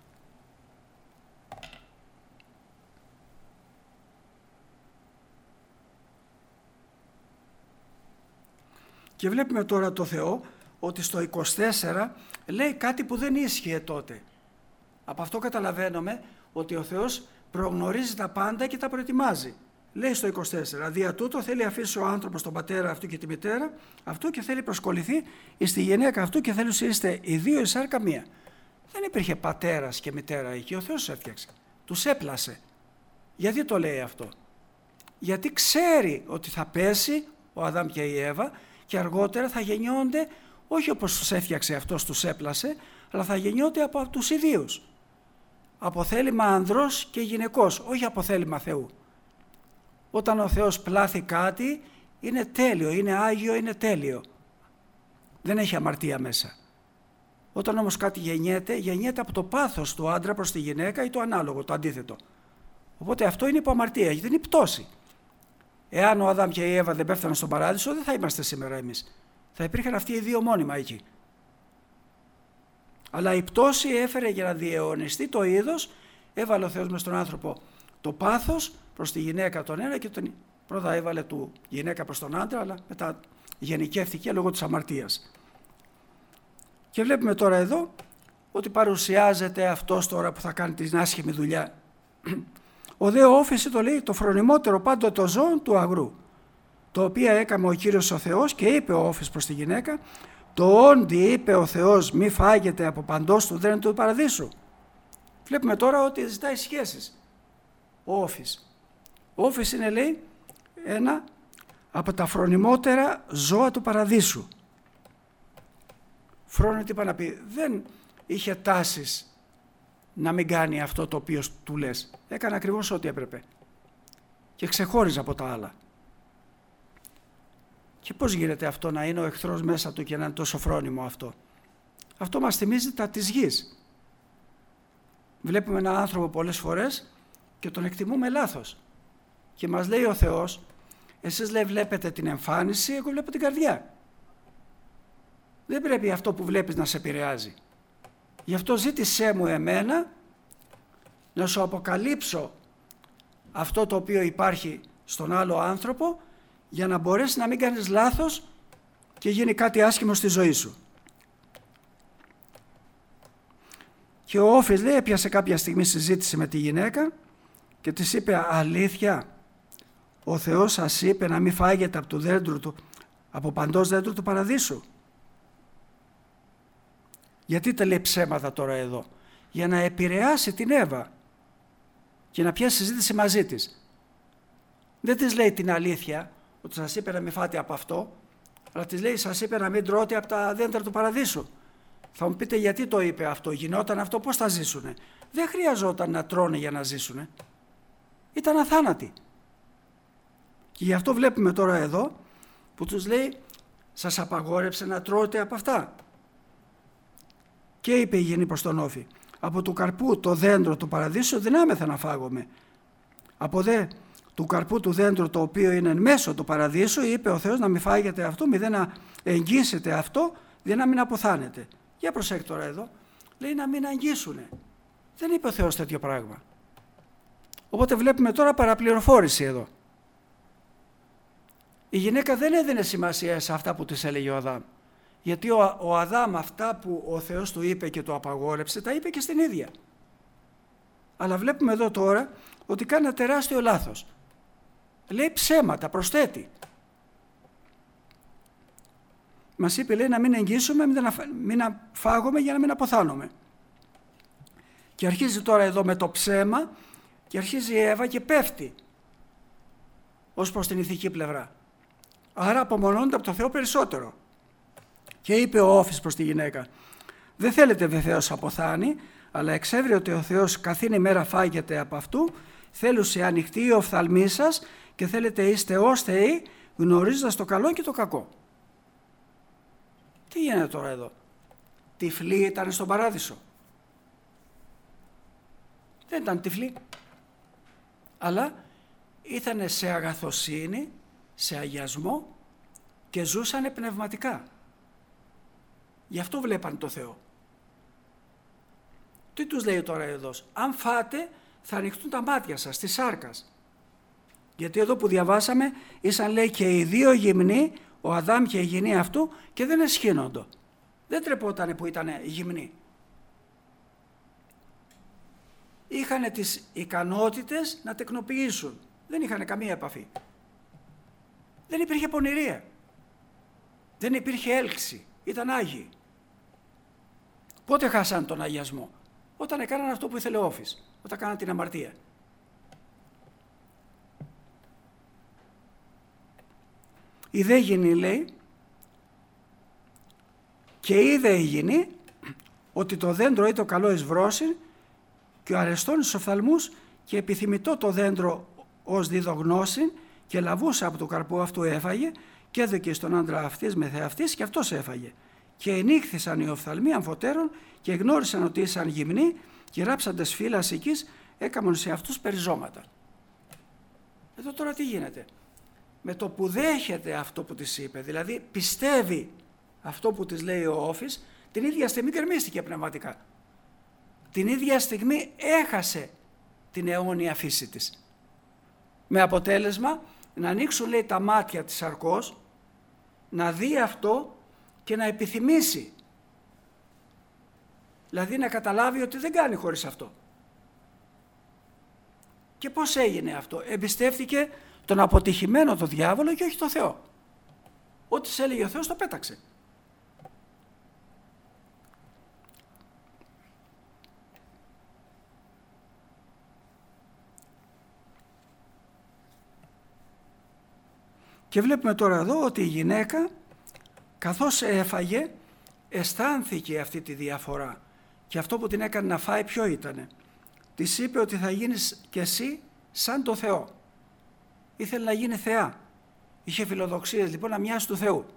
Και βλέπουμε τώρα το Θεό ότι στο είκοσι τέσσερα λέει κάτι που δεν ίσχυε τότε. Από αυτό καταλαβαίνουμε ότι ο Θεός προγνωρίζει τα πάντα και τα προετοιμάζει. Λέει στο είκοσι τέσσερα, δια τούτο θέλει αφήσει ο άνθρωπος τον πατέρα αυτού και τη μητέρα αυτού και θέλει προσκοληθεί στη γυναίκα αυτού και θέλει είστε οι δύο η σάρκα μία. Δεν υπήρχε πατέρας και μητέρα εκεί, ο Θεός έφτιαξε. Τους έπλασε. Γιατί το λέει αυτό? Γιατί ξέρει ότι θα πέσει ο Αδάμ και η Εύα και αργότερα θα γεννιόνται όχι όπως τους έφτιαξε αυτός, τους έπλασε, αλλά θα γεννιόνται από τους ιδίους. Από θέλημα ανδρός και γυναικός, όχι από θέλημα Θεού. Όταν ο Θεός πλάθει κάτι, είναι τέλειο, είναι άγιο, είναι τέλειο. Δεν έχει αμαρτία μέσα. Όταν όμως κάτι γεννιέται, γεννιέται από το πάθος του άντρα προς τη γυναίκα ή το ανάλογο, το αντίθετο. Οπότε αυτό είναι υπό αμαρτία, γιατί είναι η πτώση. Εάν ο Αδάμ και η Εύα δεν πέφταναν στον παράδεισο, δεν θα είμαστε σήμερα εμείς. Θα υπήρχαν αυτοί οι δύο μόνιμα εκεί. Αλλά η πτώση έφερε για να διαιωνιστεί το είδος, έβαλε ο Θεός μες στον άνθρωπο το πάθος προς τη γυναίκα τον ένα και τον πρώτα έβαλε του γυναίκα προς τον άντρα, αλλά μετά γενικεύθηκε λόγω της αμαρτίας. Και βλέπουμε τώρα εδώ ότι παρουσιάζεται αυτός τώρα που θα κάνει την άσχημη δουλειά. Ο δε όφησε το λέει το φρονιμότερο πάντοτε το ζώο του αγρού, το οποίο έκαμε ο Κύριος ο Θεός και είπε ο όφης προς τη γυναίκα, το όντι είπε ο Θεός μη φάγετε από παντός του δρένου του παραδείσου. Βλέπουμε τώρα ότι ζητάει σχέσεις. Ο όφης. Ο όφης είναι λέει ένα από τα φρονιμότερα ζώα του παραδείσου. Φρόνιο τι είπα να πει, δεν είχε τάσεις να μην κάνει αυτό το οποίο του λες. Έκανε ακριβώς ό,τι έπρεπε. Και ξεχώριζε από τα άλλα. Και πώς γίνεται αυτό να είναι ο εχθρός μέσα του και να είναι τόσο φρόνιμο αυτό? Αυτό μας θυμίζει τα της γης. Βλέπουμε έναν άνθρωπο πολλές φορές και τον εκτιμούμε λάθος. Και μας λέει ο Θεός, εσείς λέει βλέπετε την εμφάνιση, εγώ βλέπω την καρδιά. Δεν πρέπει αυτό που βλέπεις να σε επηρεάζει. Γι' αυτό ζήτησέ μου εμένα να σου αποκαλύψω αυτό το οποίο υπάρχει στον άλλο άνθρωπο για να μπορέσει να μην κάνεις λάθος και γίνει κάτι άσχημο στη ζωή σου. Και ο Όφης λέει έπιασε κάποια στιγμή συζήτηση με τη γυναίκα και της είπε αλήθεια ο Θεός σας είπε να μην φάγετε από το δέντρο του, από παντός δέντρο του παραδείσου. Γιατί τα λέει ψέματα τώρα εδώ? Για να επηρεάσει την Εύα και να πιάσει συζήτηση μαζί της. Δεν της λέει την αλήθεια ότι σας είπε να μην φάτε από αυτό, αλλά της λέει σας είπε να μην τρώτε από τα δέντρα του παραδείσου. Θα μου πείτε γιατί το είπε αυτό, γινόταν αυτό, πώς θα ζήσουνε? Δεν χρειαζόταν να τρώνε για να ζήσουνε. Ήταν αθάνατοι. Και γι' αυτό βλέπουμε τώρα εδώ που τους λέει σας απαγόρεψε να τρώτε από αυτά. Και είπε η γυνή προς τον Όφη, από του καρπού το δέντρο του παραδείσου δυνάμεθα να φάγουμε. Από δε του καρπού του δέντρου το οποίο είναι εν μέσω του παραδείσου είπε ο Θεός να μην φάγετε αυτό, μη δεν να εγγύσετε αυτό, δεν να μην αποθάνετε. Για προσέξτε τώρα εδώ, λέει να μην αγγίσουνε. Δεν είπε ο Θεός τέτοιο πράγμα. Οπότε βλέπουμε τώρα παραπληροφόρηση εδώ. Η γυναίκα δεν έδινε σημασία σε αυτά που της έλεγε ο Αδάμ. Γιατί ο, ο Αδάμ αυτά που ο Θεός του είπε και το απαγόρεψε, τα είπε και στην ίδια. Αλλά βλέπουμε εδώ τώρα ότι κάνει ένα τεράστιο λάθος. Λέει ψέματα, προσθέτει. Μας είπε λέει να μην εγγύσουμε, μην να, μην να φάγουμε για να μην αποθάνουμε. Και αρχίζει τώρα εδώ με το ψέμα και αρχίζει η Εύα και πέφτει ως προς την ηθική πλευρά. Άρα απομονώνεται από το Θεό περισσότερο. Και είπε ο Όφης προς τη γυναίκα, δεν θέλετε βεβαίως αποθάνει, αλλά εξέβρει ότι ο Θεός καθήν ημέρα φάγεται από αυτού, θέλουσε ανοιχτή η οφθαλμή σας και θέλετε είστε ως Θεοί, γνωρίζοντας το καλό και το κακό. Τι γίνεται τώρα εδώ? Τυφλοί ήταν στον παράδεισο? Δεν ήταν τυφλοί, αλλά ήταν σε αγαθοσύνη, σε αγιασμό και ζούσανε πνευματικά. Γι' αυτό βλέπαν το Θεό. Τι τους λέει τώρα εδώ? Αν φάτε θα ανοιχτούν τα μάτια σας, της σάρκας. Γιατί εδώ που διαβάσαμε ήσαν λέει και οι δύο γυμνοί, ο Αδάμ και η γυνή αυτού, και δεν εσχύνοντο. Δεν τρεπότανε που ήταν γυμνοί. Είχαν τις ικανότητες να τεκνοποιήσουν. Δεν είχαν καμία επαφή. Δεν υπήρχε πονηρία. Δεν υπήρχε έλξη. Ήταν άγιοι. Πότε χάσαν τον αγιασμό? Όταν έκαναν αυτό που ήθελε ο Όφης. Όταν κάναν την αμαρτία. Η δε γυνή λέει, και είδε η γυνή ότι το δέντρο ή το καλό εις βρόσιν και ο αρεστών εις οφθαλμούς και επιθυμητό το δέντρο ως δίδω γνώση και λαβούσα από το καρπό αυτού έφαγε και έδωκε στον άντρα αυτής με θεαυτής και αυτός έφαγε. Και ενήχθησαν οι οφθαλμοί αμφωτέρων και γνώρισαν ότι ήσαν γυμνοί και ράψαντες φύλας οικής έκαμον σε αυτούς περιζώματα. Εδώ τώρα τι γίνεται? Με το που δέχεται αυτό που της είπε, δηλαδή πιστεύει αυτό που της λέει ο Όφης, την ίδια στιγμή γκρεμίστηκε πνευματικά. Την ίδια στιγμή έχασε την αιώνια φύση της. Με αποτέλεσμα να ανοίξουν λέει τα μάτια της σαρκός, να δει αυτό και να επιθυμήσει. Δηλαδή να καταλάβει ότι δεν κάνει χωρίς αυτό. Και πώς έγινε αυτό? Εμπιστεύτηκε τον αποτυχημένο το διάβολο και όχι το Θεό. Ό,τι σε έλεγε ο Θεός το πέταξε. Και βλέπουμε τώρα εδώ ότι η γυναίκα καθώς έφαγε αισθάνθηκε αυτή τη διαφορά και αυτό που την έκανε να φάει ποιο ήτανε? Της είπε ότι θα γίνεις κι εσύ σαν το Θεό. Ήθελε να γίνει θεά. Είχε φιλοδοξίες λοιπόν να μοιάσει του Θεού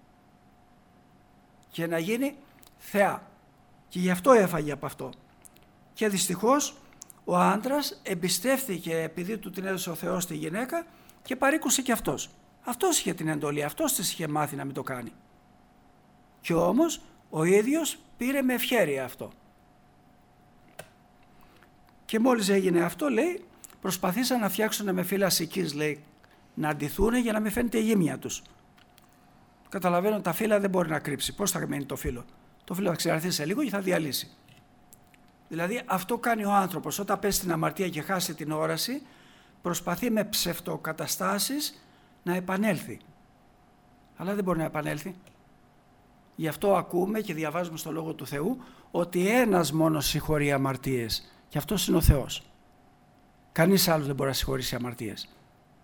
και να γίνει θεά. Και γι' αυτό έφαγε από αυτό. Και δυστυχώς ο άντρας εμπιστεύθηκε επειδή του την έδωσε ο Θεός τη γυναίκα και παρήκουσε και αυτός. Αυτός είχε την εντολή, αυτός της είχε μάθει να μην το κάνει. Και όμως ο ίδιος πήρε με ευχέρεια αυτό. Και μόλις έγινε αυτό λέει, προσπαθήσαν να φτιάξουν με φύλλα σικής λέει, να αντιθούν για να μην φαίνεται η γύμνια τους. Καταλαβαίνω τα φύλλα δεν μπορεί να κρύψει. Πώς θα μείνει το φύλλο? Το φύλλο θα ξεραθεί σε λίγο και θα διαλύσει. Δηλαδή αυτό κάνει ο άνθρωπος όταν πέσει στην αμαρτία και χάσει την όραση, προσπαθεί με ψευτοκαταστάσεις να επανέλθει. Αλλά δεν μπορεί να επανέλθει. Γι' αυτό ακούμε και διαβάζουμε στο Λόγο του Θεού ότι ένας μόνος συγχωρεί αμαρτίες και αυτός είναι ο Θεός. Κανείς άλλος δεν μπορεί να συγχωρήσει αμαρτίες.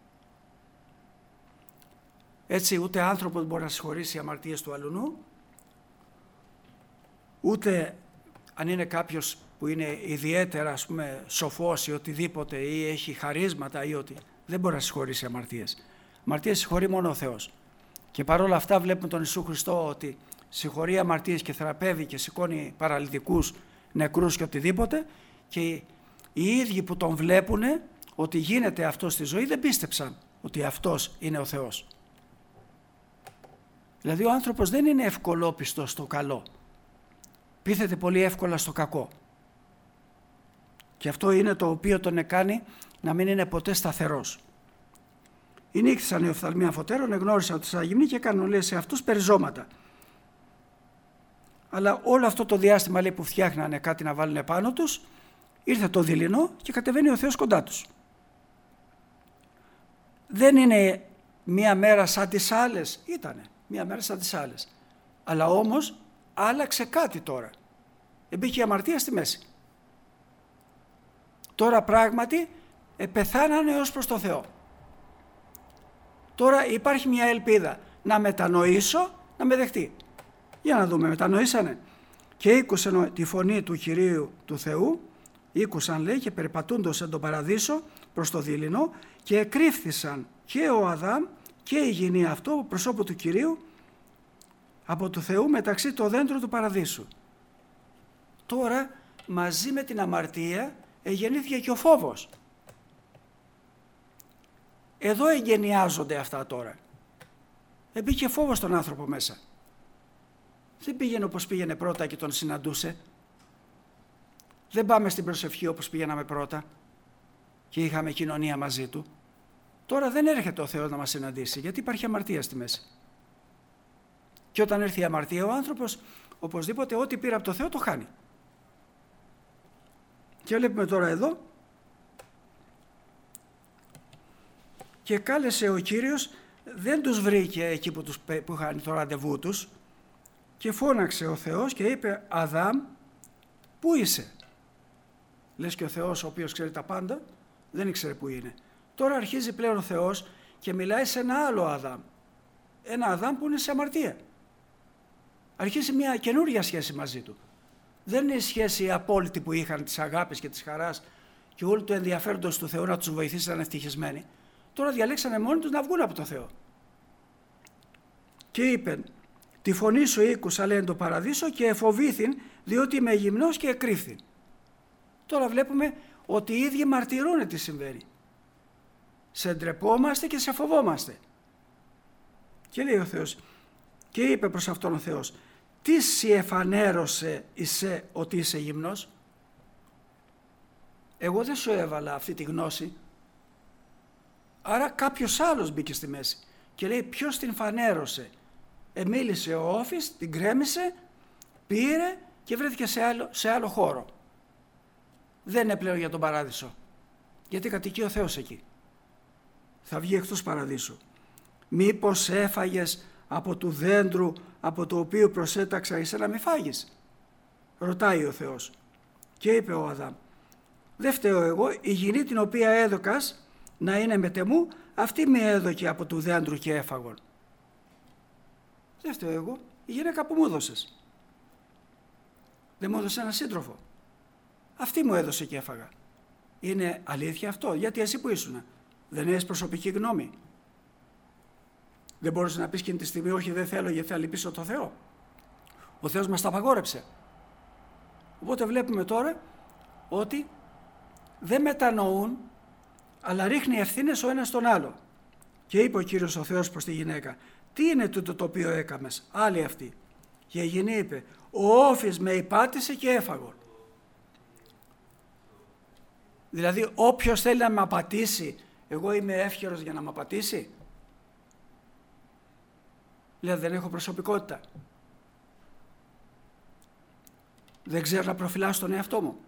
Έτσι ούτε άνθρωπος μπορεί να συγχωρήσει αμαρτίες του αλουνού, ούτε αν είναι κάποιος που είναι ιδιαίτερα ας πούμε σοφός ή οτιδήποτε ή έχει χαρίσματα ή ότι δεν μπορεί να συγχωρήσει αμαρτίες. Αμαρτίες συγχωρεί μόνο ο Θεός. Και παρόλα αυτά βλέπουμε τον Ιησού Χριστό ότι συγχωρεί αμαρτίες και θεραπεύει και σηκώνει παραλυτικούς, νεκρούς και οτιδήποτε, και οι ίδιοι που τον βλέπουν ότι γίνεται αυτό στη ζωή δεν πίστεψαν ότι αυτός είναι ο Θεός. Δηλαδή ο άνθρωπος δεν είναι ευκολόπιστος στο καλό. Πείθεται πολύ εύκολα στο κακό. Και αυτό είναι το οποίο τον κάνει να μην είναι ποτέ σταθερός. Ηνύχθησαν οι οφθαλμοί αμφωτέρων, εγνώρισαν ότι σαν γυμνοί και έκαναν λέει, σε αυτούς περιζώματα. Αλλά όλο αυτό το διάστημα λέει, που φτιάχνανε κάτι να βάλουν επάνω τους, ήρθε το δειλινό και κατεβαίνει ο Θεός κοντά τους. Δεν είναι μία μέρα σαν τις άλλες, ήτανε μία μέρα σαν τις άλλες. Αλλά όμως άλλαξε κάτι τώρα. Εμπήκε η αμαρτία στη μέση. Τώρα πράγματι πεθάνανε ως προς το Θεό. Τώρα υπάρχει μια ελπίδα να μετανοήσω, να με δεχτεί. Για να δούμε, μετανοήσανε. Και ήκουσε τη φωνή του Κυρίου του Θεού, ήκουσαν, λέει, και περιπατούντος εν τον παραδείσο προς το δειλινό και εκρύφθησαν και ο Αδάμ και η γυνή αυτό προσώπου του Κυρίου από του Θεού μεταξύ το δέντρο του παραδείσου. Τώρα μαζί με την αμαρτία εγεννήθηκε και ο φόβος. Εδώ εγγενιάζονται αυτά τώρα. Εμπήκε φόβος στον άνθρωπο μέσα. Δεν πήγαινε όπως πήγαινε πρώτα και τον συναντούσε. Δεν πάμε στην προσευχή όπως πήγαιναμε πρώτα και είχαμε κοινωνία μαζί του. Τώρα δεν έρχεται ο Θεός να μας συναντήσει, γιατί υπάρχει αμαρτία στη μέση. Και όταν έρθει η αμαρτία, ο άνθρωπος οπωσδήποτε ό,τι πήρε από το Θεό το χάνει. Και βλέπουμε τώρα εδώ, και κάλεσε ο Κύριος, δεν τους βρήκε εκεί που, τους, που είχαν το ραντεβού τους, και φώναξε ο Θεός και είπε, Αδάμ, πού είσαι? Λες και ο Θεός, ο οποίος ξέρει τα πάντα, δεν ήξερε πού είναι. Τώρα αρχίζει πλέον ο Θεός και μιλάει σε ένα άλλο Αδάμ. Ένα Αδάμ που είναι σε αμαρτία. Αρχίζει μια καινούργια σχέση μαζί του. Δεν είναι η σχέση απόλυτη που είχαν της αγάπης και της χαράς και όλου του ενδιαφέροντος του Θεού να τους βοηθήσει να είναι ευτυχισμένοι. Τώρα διαλέξανε μόνοι τους να βγουν από το Θεό. Και είπε, τη φωνή σου ήκουσα, λέει, εν το παραδείσο, και εφοβήθην, διότι είμαι γυμνός και εκρύφθην. Τώρα βλέπουμε ότι οι ίδιοι μαρτυρούν τι συμβαίνει. Σε ντρεπόμαστε και σε φοβόμαστε. Και λέει ο Θεός, και είπε προς αυτόν ο Θεός, τι σοι εφανέρωσε εισέ ότι είσαι γυμνός? Εγώ δεν σου έβαλα αυτή τη γνώση. Άρα κάποιος άλλος μπήκε στη μέση. Και λέει, ποιος την φανέρωσε? Εμίλησε ο Όφης, την κρέμισε, πήρε και βρέθηκε σε άλλο, σε άλλο χώρο. Δεν είναι πλέον για τον παράδεισο. Γιατί κατοικεί ο Θεός εκεί. Θα βγει εκτός παραδείσου. Μήπως έφαγες από του δέντρου από το οποίο προσέταξα εσένα να μη φάγεις? Ρωτάει ο Θεός. Και είπε ο Αδάμ, δεν φταίω εγώ, η γυνή την οποία έδωκας να είναι μετεμού, αυτή με έδωκε από του δέντρου και έφαγον. Δεν φταίω εγώ, η γυναίκα που μου έδωσες. Δεν μου έδωσε ένα σύντροφο. Αυτή μου έδωσε και έφαγα. Είναι αλήθεια αυτό? Γιατί εσύ που ήσουνα, δεν έχεις προσωπική γνώμη? Δεν μπορείς να πεις εκείνη τη στιγμή, όχι, δεν θέλω γιατί θα λυπήσω το Θεό? Ο Θεός μας τα απαγόρεψε. Οπότε βλέπουμε τώρα ότι δεν μετανοούν, αλλά ρίχνει ευθύνες ο ένας στον άλλο. Και είπε ο Κύριος ο Θεός προς τη γυναίκα, τι είναι τούτο το οποίο έκαμες? Άλλη αυτή. Και η γυνή είπε, ο Όφης με υπάτησε και έφαγον. Δηλαδή όποιος θέλει να με απατήσει, εγώ είμαι εύχερος για να με απατήσει? Δηλαδή δεν έχω προσωπικότητα? Δεν ξέρω να προφυλάσω τον εαυτό μου?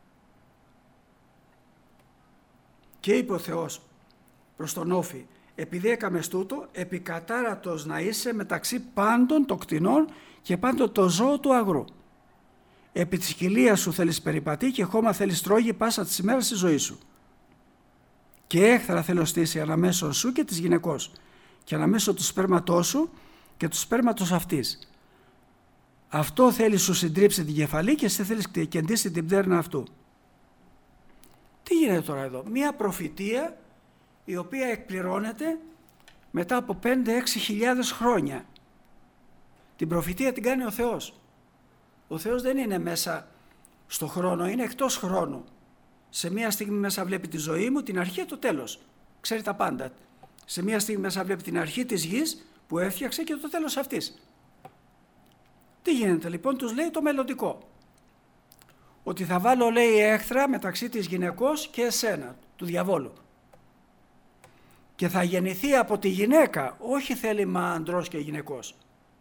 Και είπε ο Θεός προς τον Όφη, επειδή έκαμες τούτο, επικατάρατος να είσαι μεταξύ πάντων των κτηνών και πάντων το ζώο του αγρού. Επί της κοιλίας σου θέλεις περιπατεί και χώμα θέλεις τρώγει πάσα της ημέρας της ζωής σου. Και έχθρα θέλω στήσει αναμέσω σου και της γυναικός και αναμέσω του σπέρματός σου και του σπέρματος αυτής. Αυτό θέλει σου συντρίψει την κεφαλή και εσύ θέλεις κεντήσει την πτέρνα αυτού. Τι γίνεται τώρα εδώ? Μία προφητεία η οποία εκπληρώνεται μετά από πέντε έξι χιλιάδες χρόνια. Την προφητεία την κάνει ο Θεός. Ο Θεός δεν είναι μέσα στο χρόνο, είναι εκτός χρόνου. Σε μία στιγμή μέσα βλέπει τη ζωή μου, την αρχή και το τέλος. Ξέρει τα πάντα. Σε μία στιγμή μέσα βλέπει την αρχή της γης που έφτιαξε και το τέλος αυτής. Τι γίνεται λοιπόν? Τους λέει το μελλοντικό. Ότι θα βάλω, λέει, έχθρα μεταξύ της γυναικός και εσένα, του διαβόλου. Και θα γεννηθεί από τη γυναίκα, όχι θέλημα αντρός και γυναικός.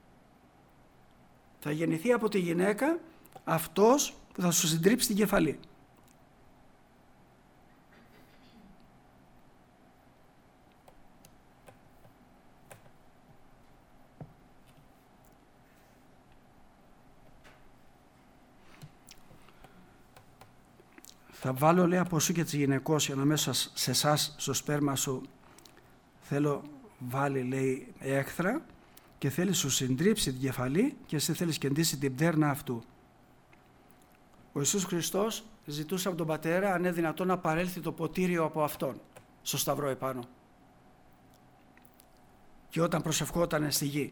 Θα γεννηθεί από τη γυναίκα αυτός που θα σου συντρίψει την κεφαλή. Θα βάλω, λέει, από σου και της γυναικός για να μέσα σε εσάς, στο σπέρμα σου, θέλω βάλει, λέει, έχθρα και θέλει σου συντρίψει την κεφαλή και εσύ θέλεις κεντήσει την πτέρνα αυτού. Ο Ιησούς Χριστός ζητούσε από τον πατέρα αν είναι δυνατόν να παρέλθει το ποτήριο από αυτόν, στο σταυρό επάνω. Και όταν προσευχόταν στη γη.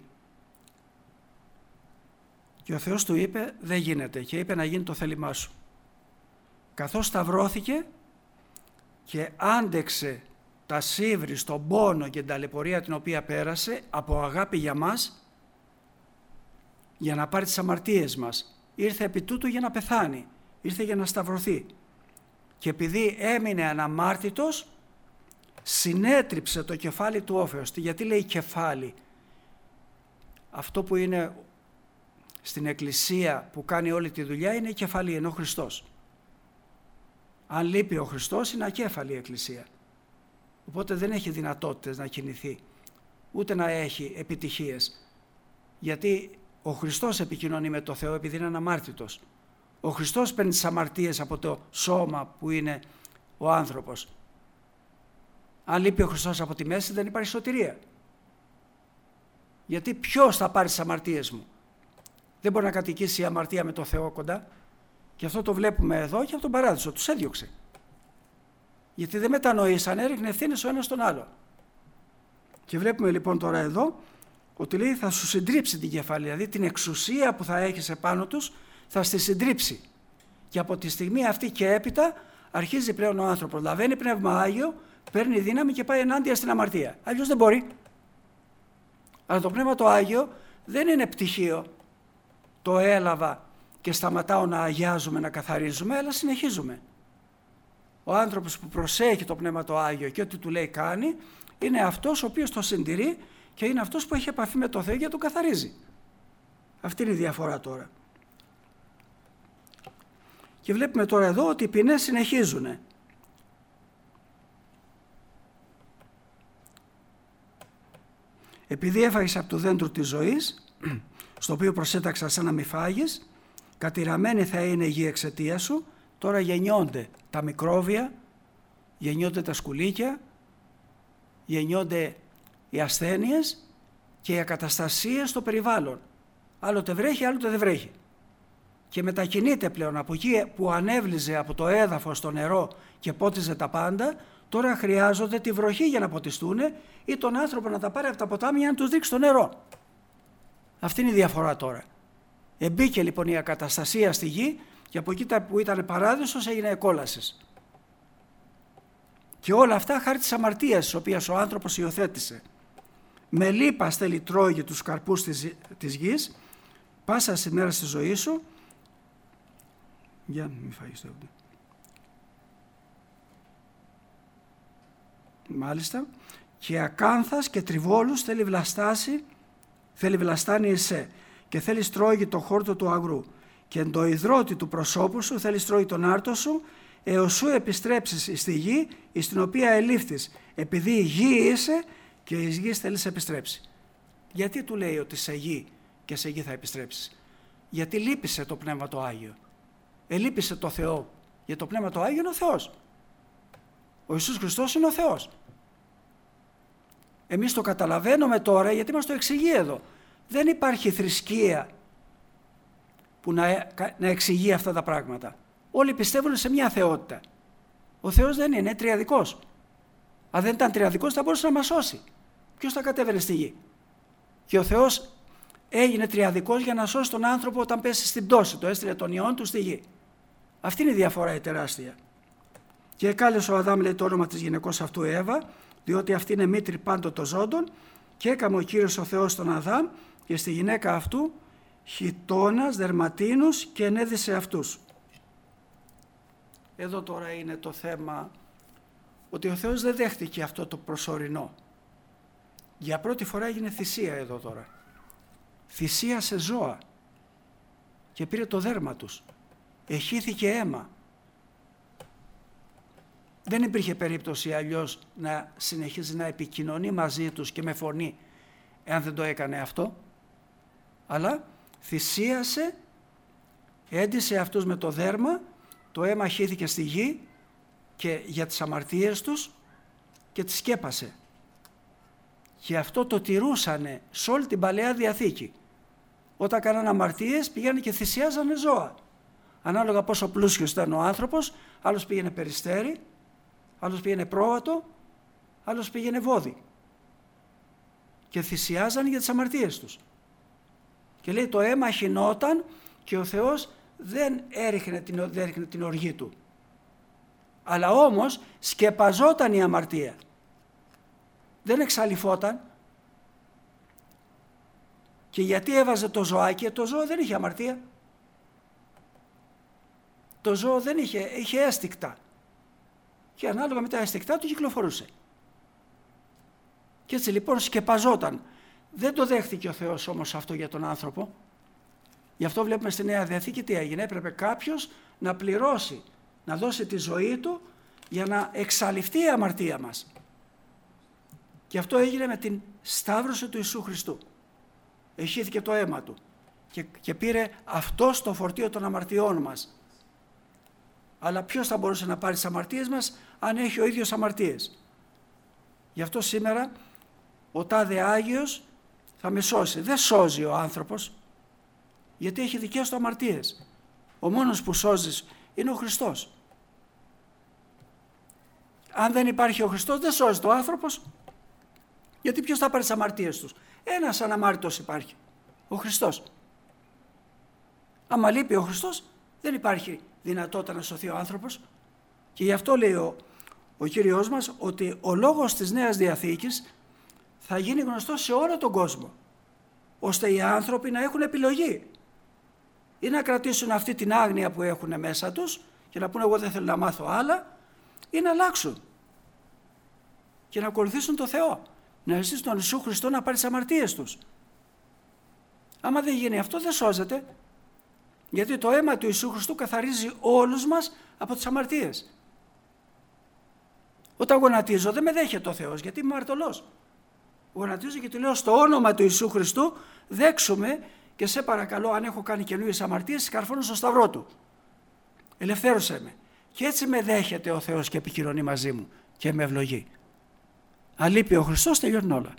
Και ο Θεός του είπε δεν γίνεται και είπε να γίνει το θέλημά σου. Καθώς σταυρώθηκε και άντεξε τα σύβρι στον πόνο και την ταλαιπωρία την οποία πέρασε από αγάπη για μας, για να πάρει τις αμαρτίες μας. Ήρθε επί τούτου για να πεθάνει, ήρθε για να σταυρωθεί. Και επειδή έμεινε αναμάρτητος, συνέτριψε το κεφάλι του όφεως. Γιατί λέει κεφάλι? Αυτό που είναι στην εκκλησία που κάνει όλη τη δουλειά είναι η κεφαλή, ενώ ο Χριστός. Αν λείπει ο Χριστός είναι ακέφαλη η εκκλησία. Οπότε δεν έχει δυνατότητες να κινηθεί, ούτε να έχει επιτυχίες. Γιατί ο Χριστός επικοινωνεί με το Θεό επειδή είναι αναμάρτητος. Ο Χριστός παίρνει τις αμαρτίες από το σώμα που είναι ο άνθρωπος. Αν λείπει ο Χριστός από τη μέση δεν υπάρχει σωτηρία. Γιατί ποιος θα πάρει τις αμαρτίες μου? Δεν μπορεί να κατοικήσει η αμαρτία με το Θεό κοντά. Και αυτό το βλέπουμε εδώ και από τον παράδεισο. Τους έδιωξε. Γιατί δεν μετανοήσαν, έριχνε ευθύνες ο ένας στον άλλο. Και βλέπουμε λοιπόν τώρα εδώ ότι λέει θα σου συντρίψει την κεφαλή. Δηλαδή την εξουσία που θα έχεις επάνω τους θα στη συντρίψει. Και από τη στιγμή αυτή και έπειτα αρχίζει πλέον ο άνθρωπος. Λαβαίνει πνεύμα Άγιο, παίρνει δύναμη και πάει ενάντια στην αμαρτία. Αλλιώς δεν μπορεί. Αλλά το πνεύμα το Άγιο δεν είναι πτυχίο. Το έλαβα και σταματάω να αγιάζουμε, να καθαρίζουμε, αλλά συνεχίζουμε. Ο άνθρωπος που προσέχει το Πνεύμα το Άγιο και ό,τι του λέει κάνει, είναι αυτός ο οποίος το συντηρεί και είναι αυτός που έχει επαφή με το Θεό και το καθαρίζει. Αυτή είναι η διαφορά τώρα. Και βλέπουμε τώρα εδώ ότι οι ποινές συνεχίζουν. Επειδή έφαγες από το δέντρο της ζωής, στο οποίο προσέταξα σαν να μη φάγεις, κατηραμένη θα είναι η γη εξαιτία σου. Τώρα γεννιόνται τα μικρόβια, γεννιόνται τα σκουλίκια, γεννιόνται οι ασθένειες και οι ακαταστασίες στο περιβάλλον. Άλλοτε βρέχει, άλλοτε δεν βρέχει. Και μετακινείται πλέον από εκεί που ανέβλυζε από το έδαφος το νερό και πότιζε τα πάντα, τώρα χρειάζονται τη βροχή για να ποτιστούν ή τον άνθρωπο να τα πάρει από τα ποτάμια για να τους δείξει το νερό. Αυτή είναι η διαφορά τώρα. Εμπήκε λοιπόν η ακαταστασία στη γη και από εκεί που ήταν παράδεισος έγινε εκόλασης. Και όλα αυτά χάρη της αμαρτίας της οποίας ο άνθρωπος υιοθέτησε. Με λύπα στέλνει τρώγει τους καρπούς της, της γης, πάσα στη μέρα στη ζωή σου. Για να μην φαγείς. Μάλιστα. Και ακάνθας και τριβόλους θέλει βλαστάσει, θέλει βλαστάνει εσέ. Και θέλει στρώγει το χόρτο του αγρού. Και το υδρότη του προσώπου σου θέλει στρώγει τον άρτο σου, έως σου επιστρέψεις στη γη, εις την οποία ελήφθης, επειδή η γη είσαι και εις γης θέλεις επιστρέψει. Γιατί του λέει ότι σε γη και σε γη θα επιστρέψεις? Γιατί λείπησε το Πνεύμα το Άγιο. Ελείπησε το Θεό. Γιατί το Πνεύμα το Άγιο είναι ο Θεός. Ο Ιησούς Χριστός είναι ο Θεός. Εμείς το καταλαβαίνουμε τώρα γιατί μας το εξηγεί εδώ. Δεν υπάρχει θρησκεία που να, να εξηγεί αυτά τα πράγματα. Όλοι πιστεύουν σε μια θεότητα. Ο Θεός δεν είναι, είναι τριαδικός. Αν δεν ήταν τριαδικός θα μπορούσε να μας σώσει. Ποιος θα κατέβαινε στη γη? Και ο Θεός έγινε τριαδικός για να σώσει τον άνθρωπο όταν πέσει στην πτώση. Το έστειλε τον Υιόν του στη γη. Αυτή είναι η διαφορά η τεράστια. Και εκάλεσε ο Αδάμ, λέει, το όνομα της γυναικός αυτού Εύα, διότι αυτή είναι μήτρη πάντοτο ζώντων, και έκαμε ο Κύριος ο Θεός τον Αδάμ και στη γυναίκα αυτού χιτώνας, δερματίνους και ενέδισε αυτούς. Εδώ τώρα είναι το θέμα ότι ο Θεός δεν δέχτηκε αυτό το προσωρινό. Για πρώτη φορά έγινε θυσία εδώ τώρα. Θυσία σε ζώα. Και πήρε το δέρμα τους. Εχύθηκε αίμα. Δεν υπήρχε περίπτωση αλλιώς να συνεχίζει να επικοινωνεί μαζί τους και με φωνή, εάν δεν το έκανε αυτό. Αλλά θυσίασε, έντυσε αυτούς με το δέρμα, το αίμα χύθηκε στη γη και για τις αμαρτίες τους και τις σκέπασε. Και αυτό το τηρούσανε σε όλη την Παλαιά Διαθήκη. Όταν κάνανε αμαρτίες πήγανε και θυσιάζανε ζώα. Ανάλογα πόσο πλούσιος ήταν ο άνθρωπος, άλλος πήγαινε περιστέρι, άλλος πήγαινε πρόβατο, άλλος πήγαινε βόδι. Και θυσιάζαν για τις αμαρτίες τους. Και λέει το αίμα χυνόταν και ο Θεός δεν έριχνε την, δεν έριχνε την οργή του. Αλλά όμως σκεπαζόταν η αμαρτία. Δεν εξαλειφόταν. Και γιατί έβαζε το ζωάκι, το ζώο δεν είχε αμαρτία. Το ζώο δεν είχε, είχε αίσθηκτα. Και ανάλογα με τα αισθηκτά του κυκλοφορούσε. Και έτσι λοιπόν σκεπαζόταν. Δεν το δέχτηκε ο Θεός όμως αυτό για τον άνθρωπο. Γι' αυτό βλέπουμε στη Νέα Διαθήκη τι έγινε. Έπρεπε κάποιος να πληρώσει, να δώσει τη ζωή του για να εξαλειφθεί η αμαρτία μας. Και αυτό έγινε με την σταύρωση του Ιησού Χριστού. Εχύθηκε το αίμα του και, και πήρε αυτό στο φορτίο των αμαρτιών μας. Αλλά ποιος θα μπορούσε να πάρει τις αμαρτίες μας αν έχει ο ίδιος αμαρτίες? Γι' αυτό σήμερα ο τάδε Άγιος θα με σώσει. Δεν σώζει ο άνθρωπος, γιατί έχει δικές του αμαρτίες. Ο μόνος που σώζει είναι ο Χριστός. Αν δεν υπάρχει ο Χριστός, δεν σώζεται ο άνθρωπος, γιατί ποιος θα πάρει τις αμαρτίες τους? Ένας αναμάρτητος υπάρχει, ο Χριστός. Άμα λείπει ο Χριστός, δεν υπάρχει δυνατότητα να σωθεί ο άνθρωπος. Και γι' αυτό λέει ο, ο Κύριος μας ότι ο λόγος της Νέας Διαθήκης θα γίνει γνωστός σε όλο τον κόσμο, ώστε οι άνθρωποι να έχουν επιλογή. Ή να κρατήσουν αυτή την άγνοια που έχουν μέσα τους και να πούνε εγώ δεν θέλω να μάθω άλλα, ή να αλλάξουν και να ακολουθήσουν τον Θεό, να ζητήσουν τον Ιησού Χριστό να πάρει τις αμαρτίες τους. Άμα δεν γίνει αυτό, δεν σώζεται, γιατί το αίμα του Ιησού Χριστού καθαρίζει όλους μας από τις αμαρτίες. Όταν γονατίζω δεν με δέχεται ο Θεός, γιατί είμαι αμαρτωλός. Γονατίζω και του λέω στο όνομα του Ιησού Χριστού δέξουμε και σε παρακαλώ, αν έχω κάνει καινούριες αμαρτίες, σκαρφώνω στο σταυρό του. Ελευθέρωσέ με. Και έτσι με δέχεται ο Θεός και επικοινωνεί μαζί μου και με ευλογεί. Αν λείπει ο Χριστός, τελειώνουν όλα.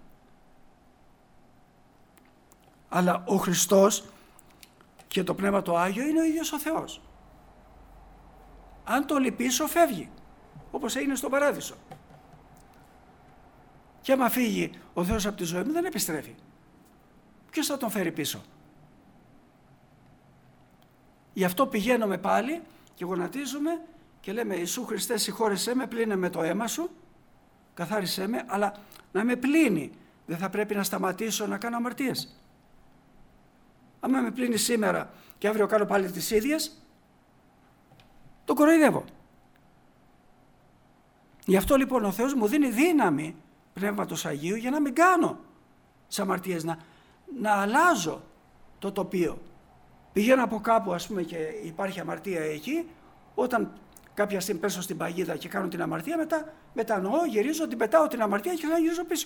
Αλλά ο Χριστός και το Πνεύμα το Άγιο είναι ο ίδιος ο Θεός. Αν το λυπήσω, φεύγει, όπως έγινε στον Παράδεισο. Και άμα φύγει ο Θεός από τη ζωή μου, δεν επιστρέφει. Ποιος θα τον φέρει πίσω? Γι' αυτό πηγαίνουμε πάλι και γονατίζουμε και λέμε Ιησού Χριστέ, συγχώρεσέ με, πλύνε με το αίμα σου, καθάρισέ με, αλλά να με πλύνει. Δεν θα πρέπει να σταματήσω να κάνω αμαρτίες? Άμα με πλύνει σήμερα και αύριο κάνω πάλι τις ίδιες, τον κοροϊδεύω. Γι' αυτό λοιπόν ο Θεός μου δίνει δύναμη Πνεύματος Αγίου για να μην κάνω τις αμαρτίες, να, να αλλάζω το τοπίο. Πηγαίνω από κάπου, ας πούμε, και υπάρχει αμαρτία εκεί, όταν κάποια στιγμή πέσω στην παγίδα και κάνω την αμαρτία, μετά μετανοώ, γυρίζω, την πετάω την αμαρτία και θα γυρίζω πίσω.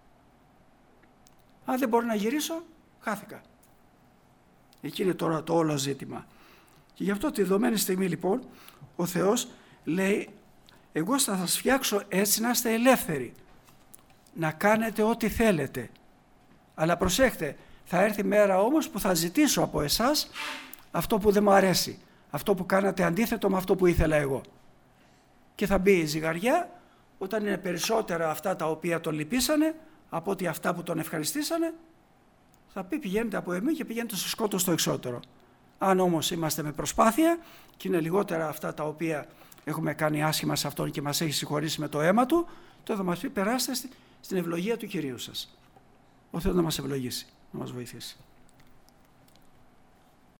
Αν δεν μπορώ να γυρίσω, χάθηκα. Εκεί είναι τώρα το όλο ζήτημα. Και γι' αυτό τη δεδομένη στιγμή λοιπόν ο Θεός λέει, εγώ θα σας φτιάξω έτσι να είστε ελεύθεροι, να κάνετε ό,τι θέλετε. Αλλά προσέχτε, θα έρθει μέρα όμως που θα ζητήσω από εσάς αυτό που δεν μου αρέσει, αυτό που κάνατε αντίθετο με αυτό που ήθελα εγώ. Και θα μπει η ζυγαριά όταν είναι περισσότερα αυτά τα οποία τον λυπήσανε από ότι αυτά που τον ευχαριστήσανε. Θα πει πηγαίνετε από εμείς και πηγαίνετε στο σκότο στο εξώτερο. Αν όμως είμαστε με προσπάθεια και είναι λιγότερα αυτά τα οποία έχουμε κάνει άσχημα σε αυτόν και μας έχει συγχωρήσει με το αίμα του, τότε θα μας πει περάστε στην ευλογία του Κυρίου σας. Ο Θεός να μας ευλογήσει, να μας βοηθήσει.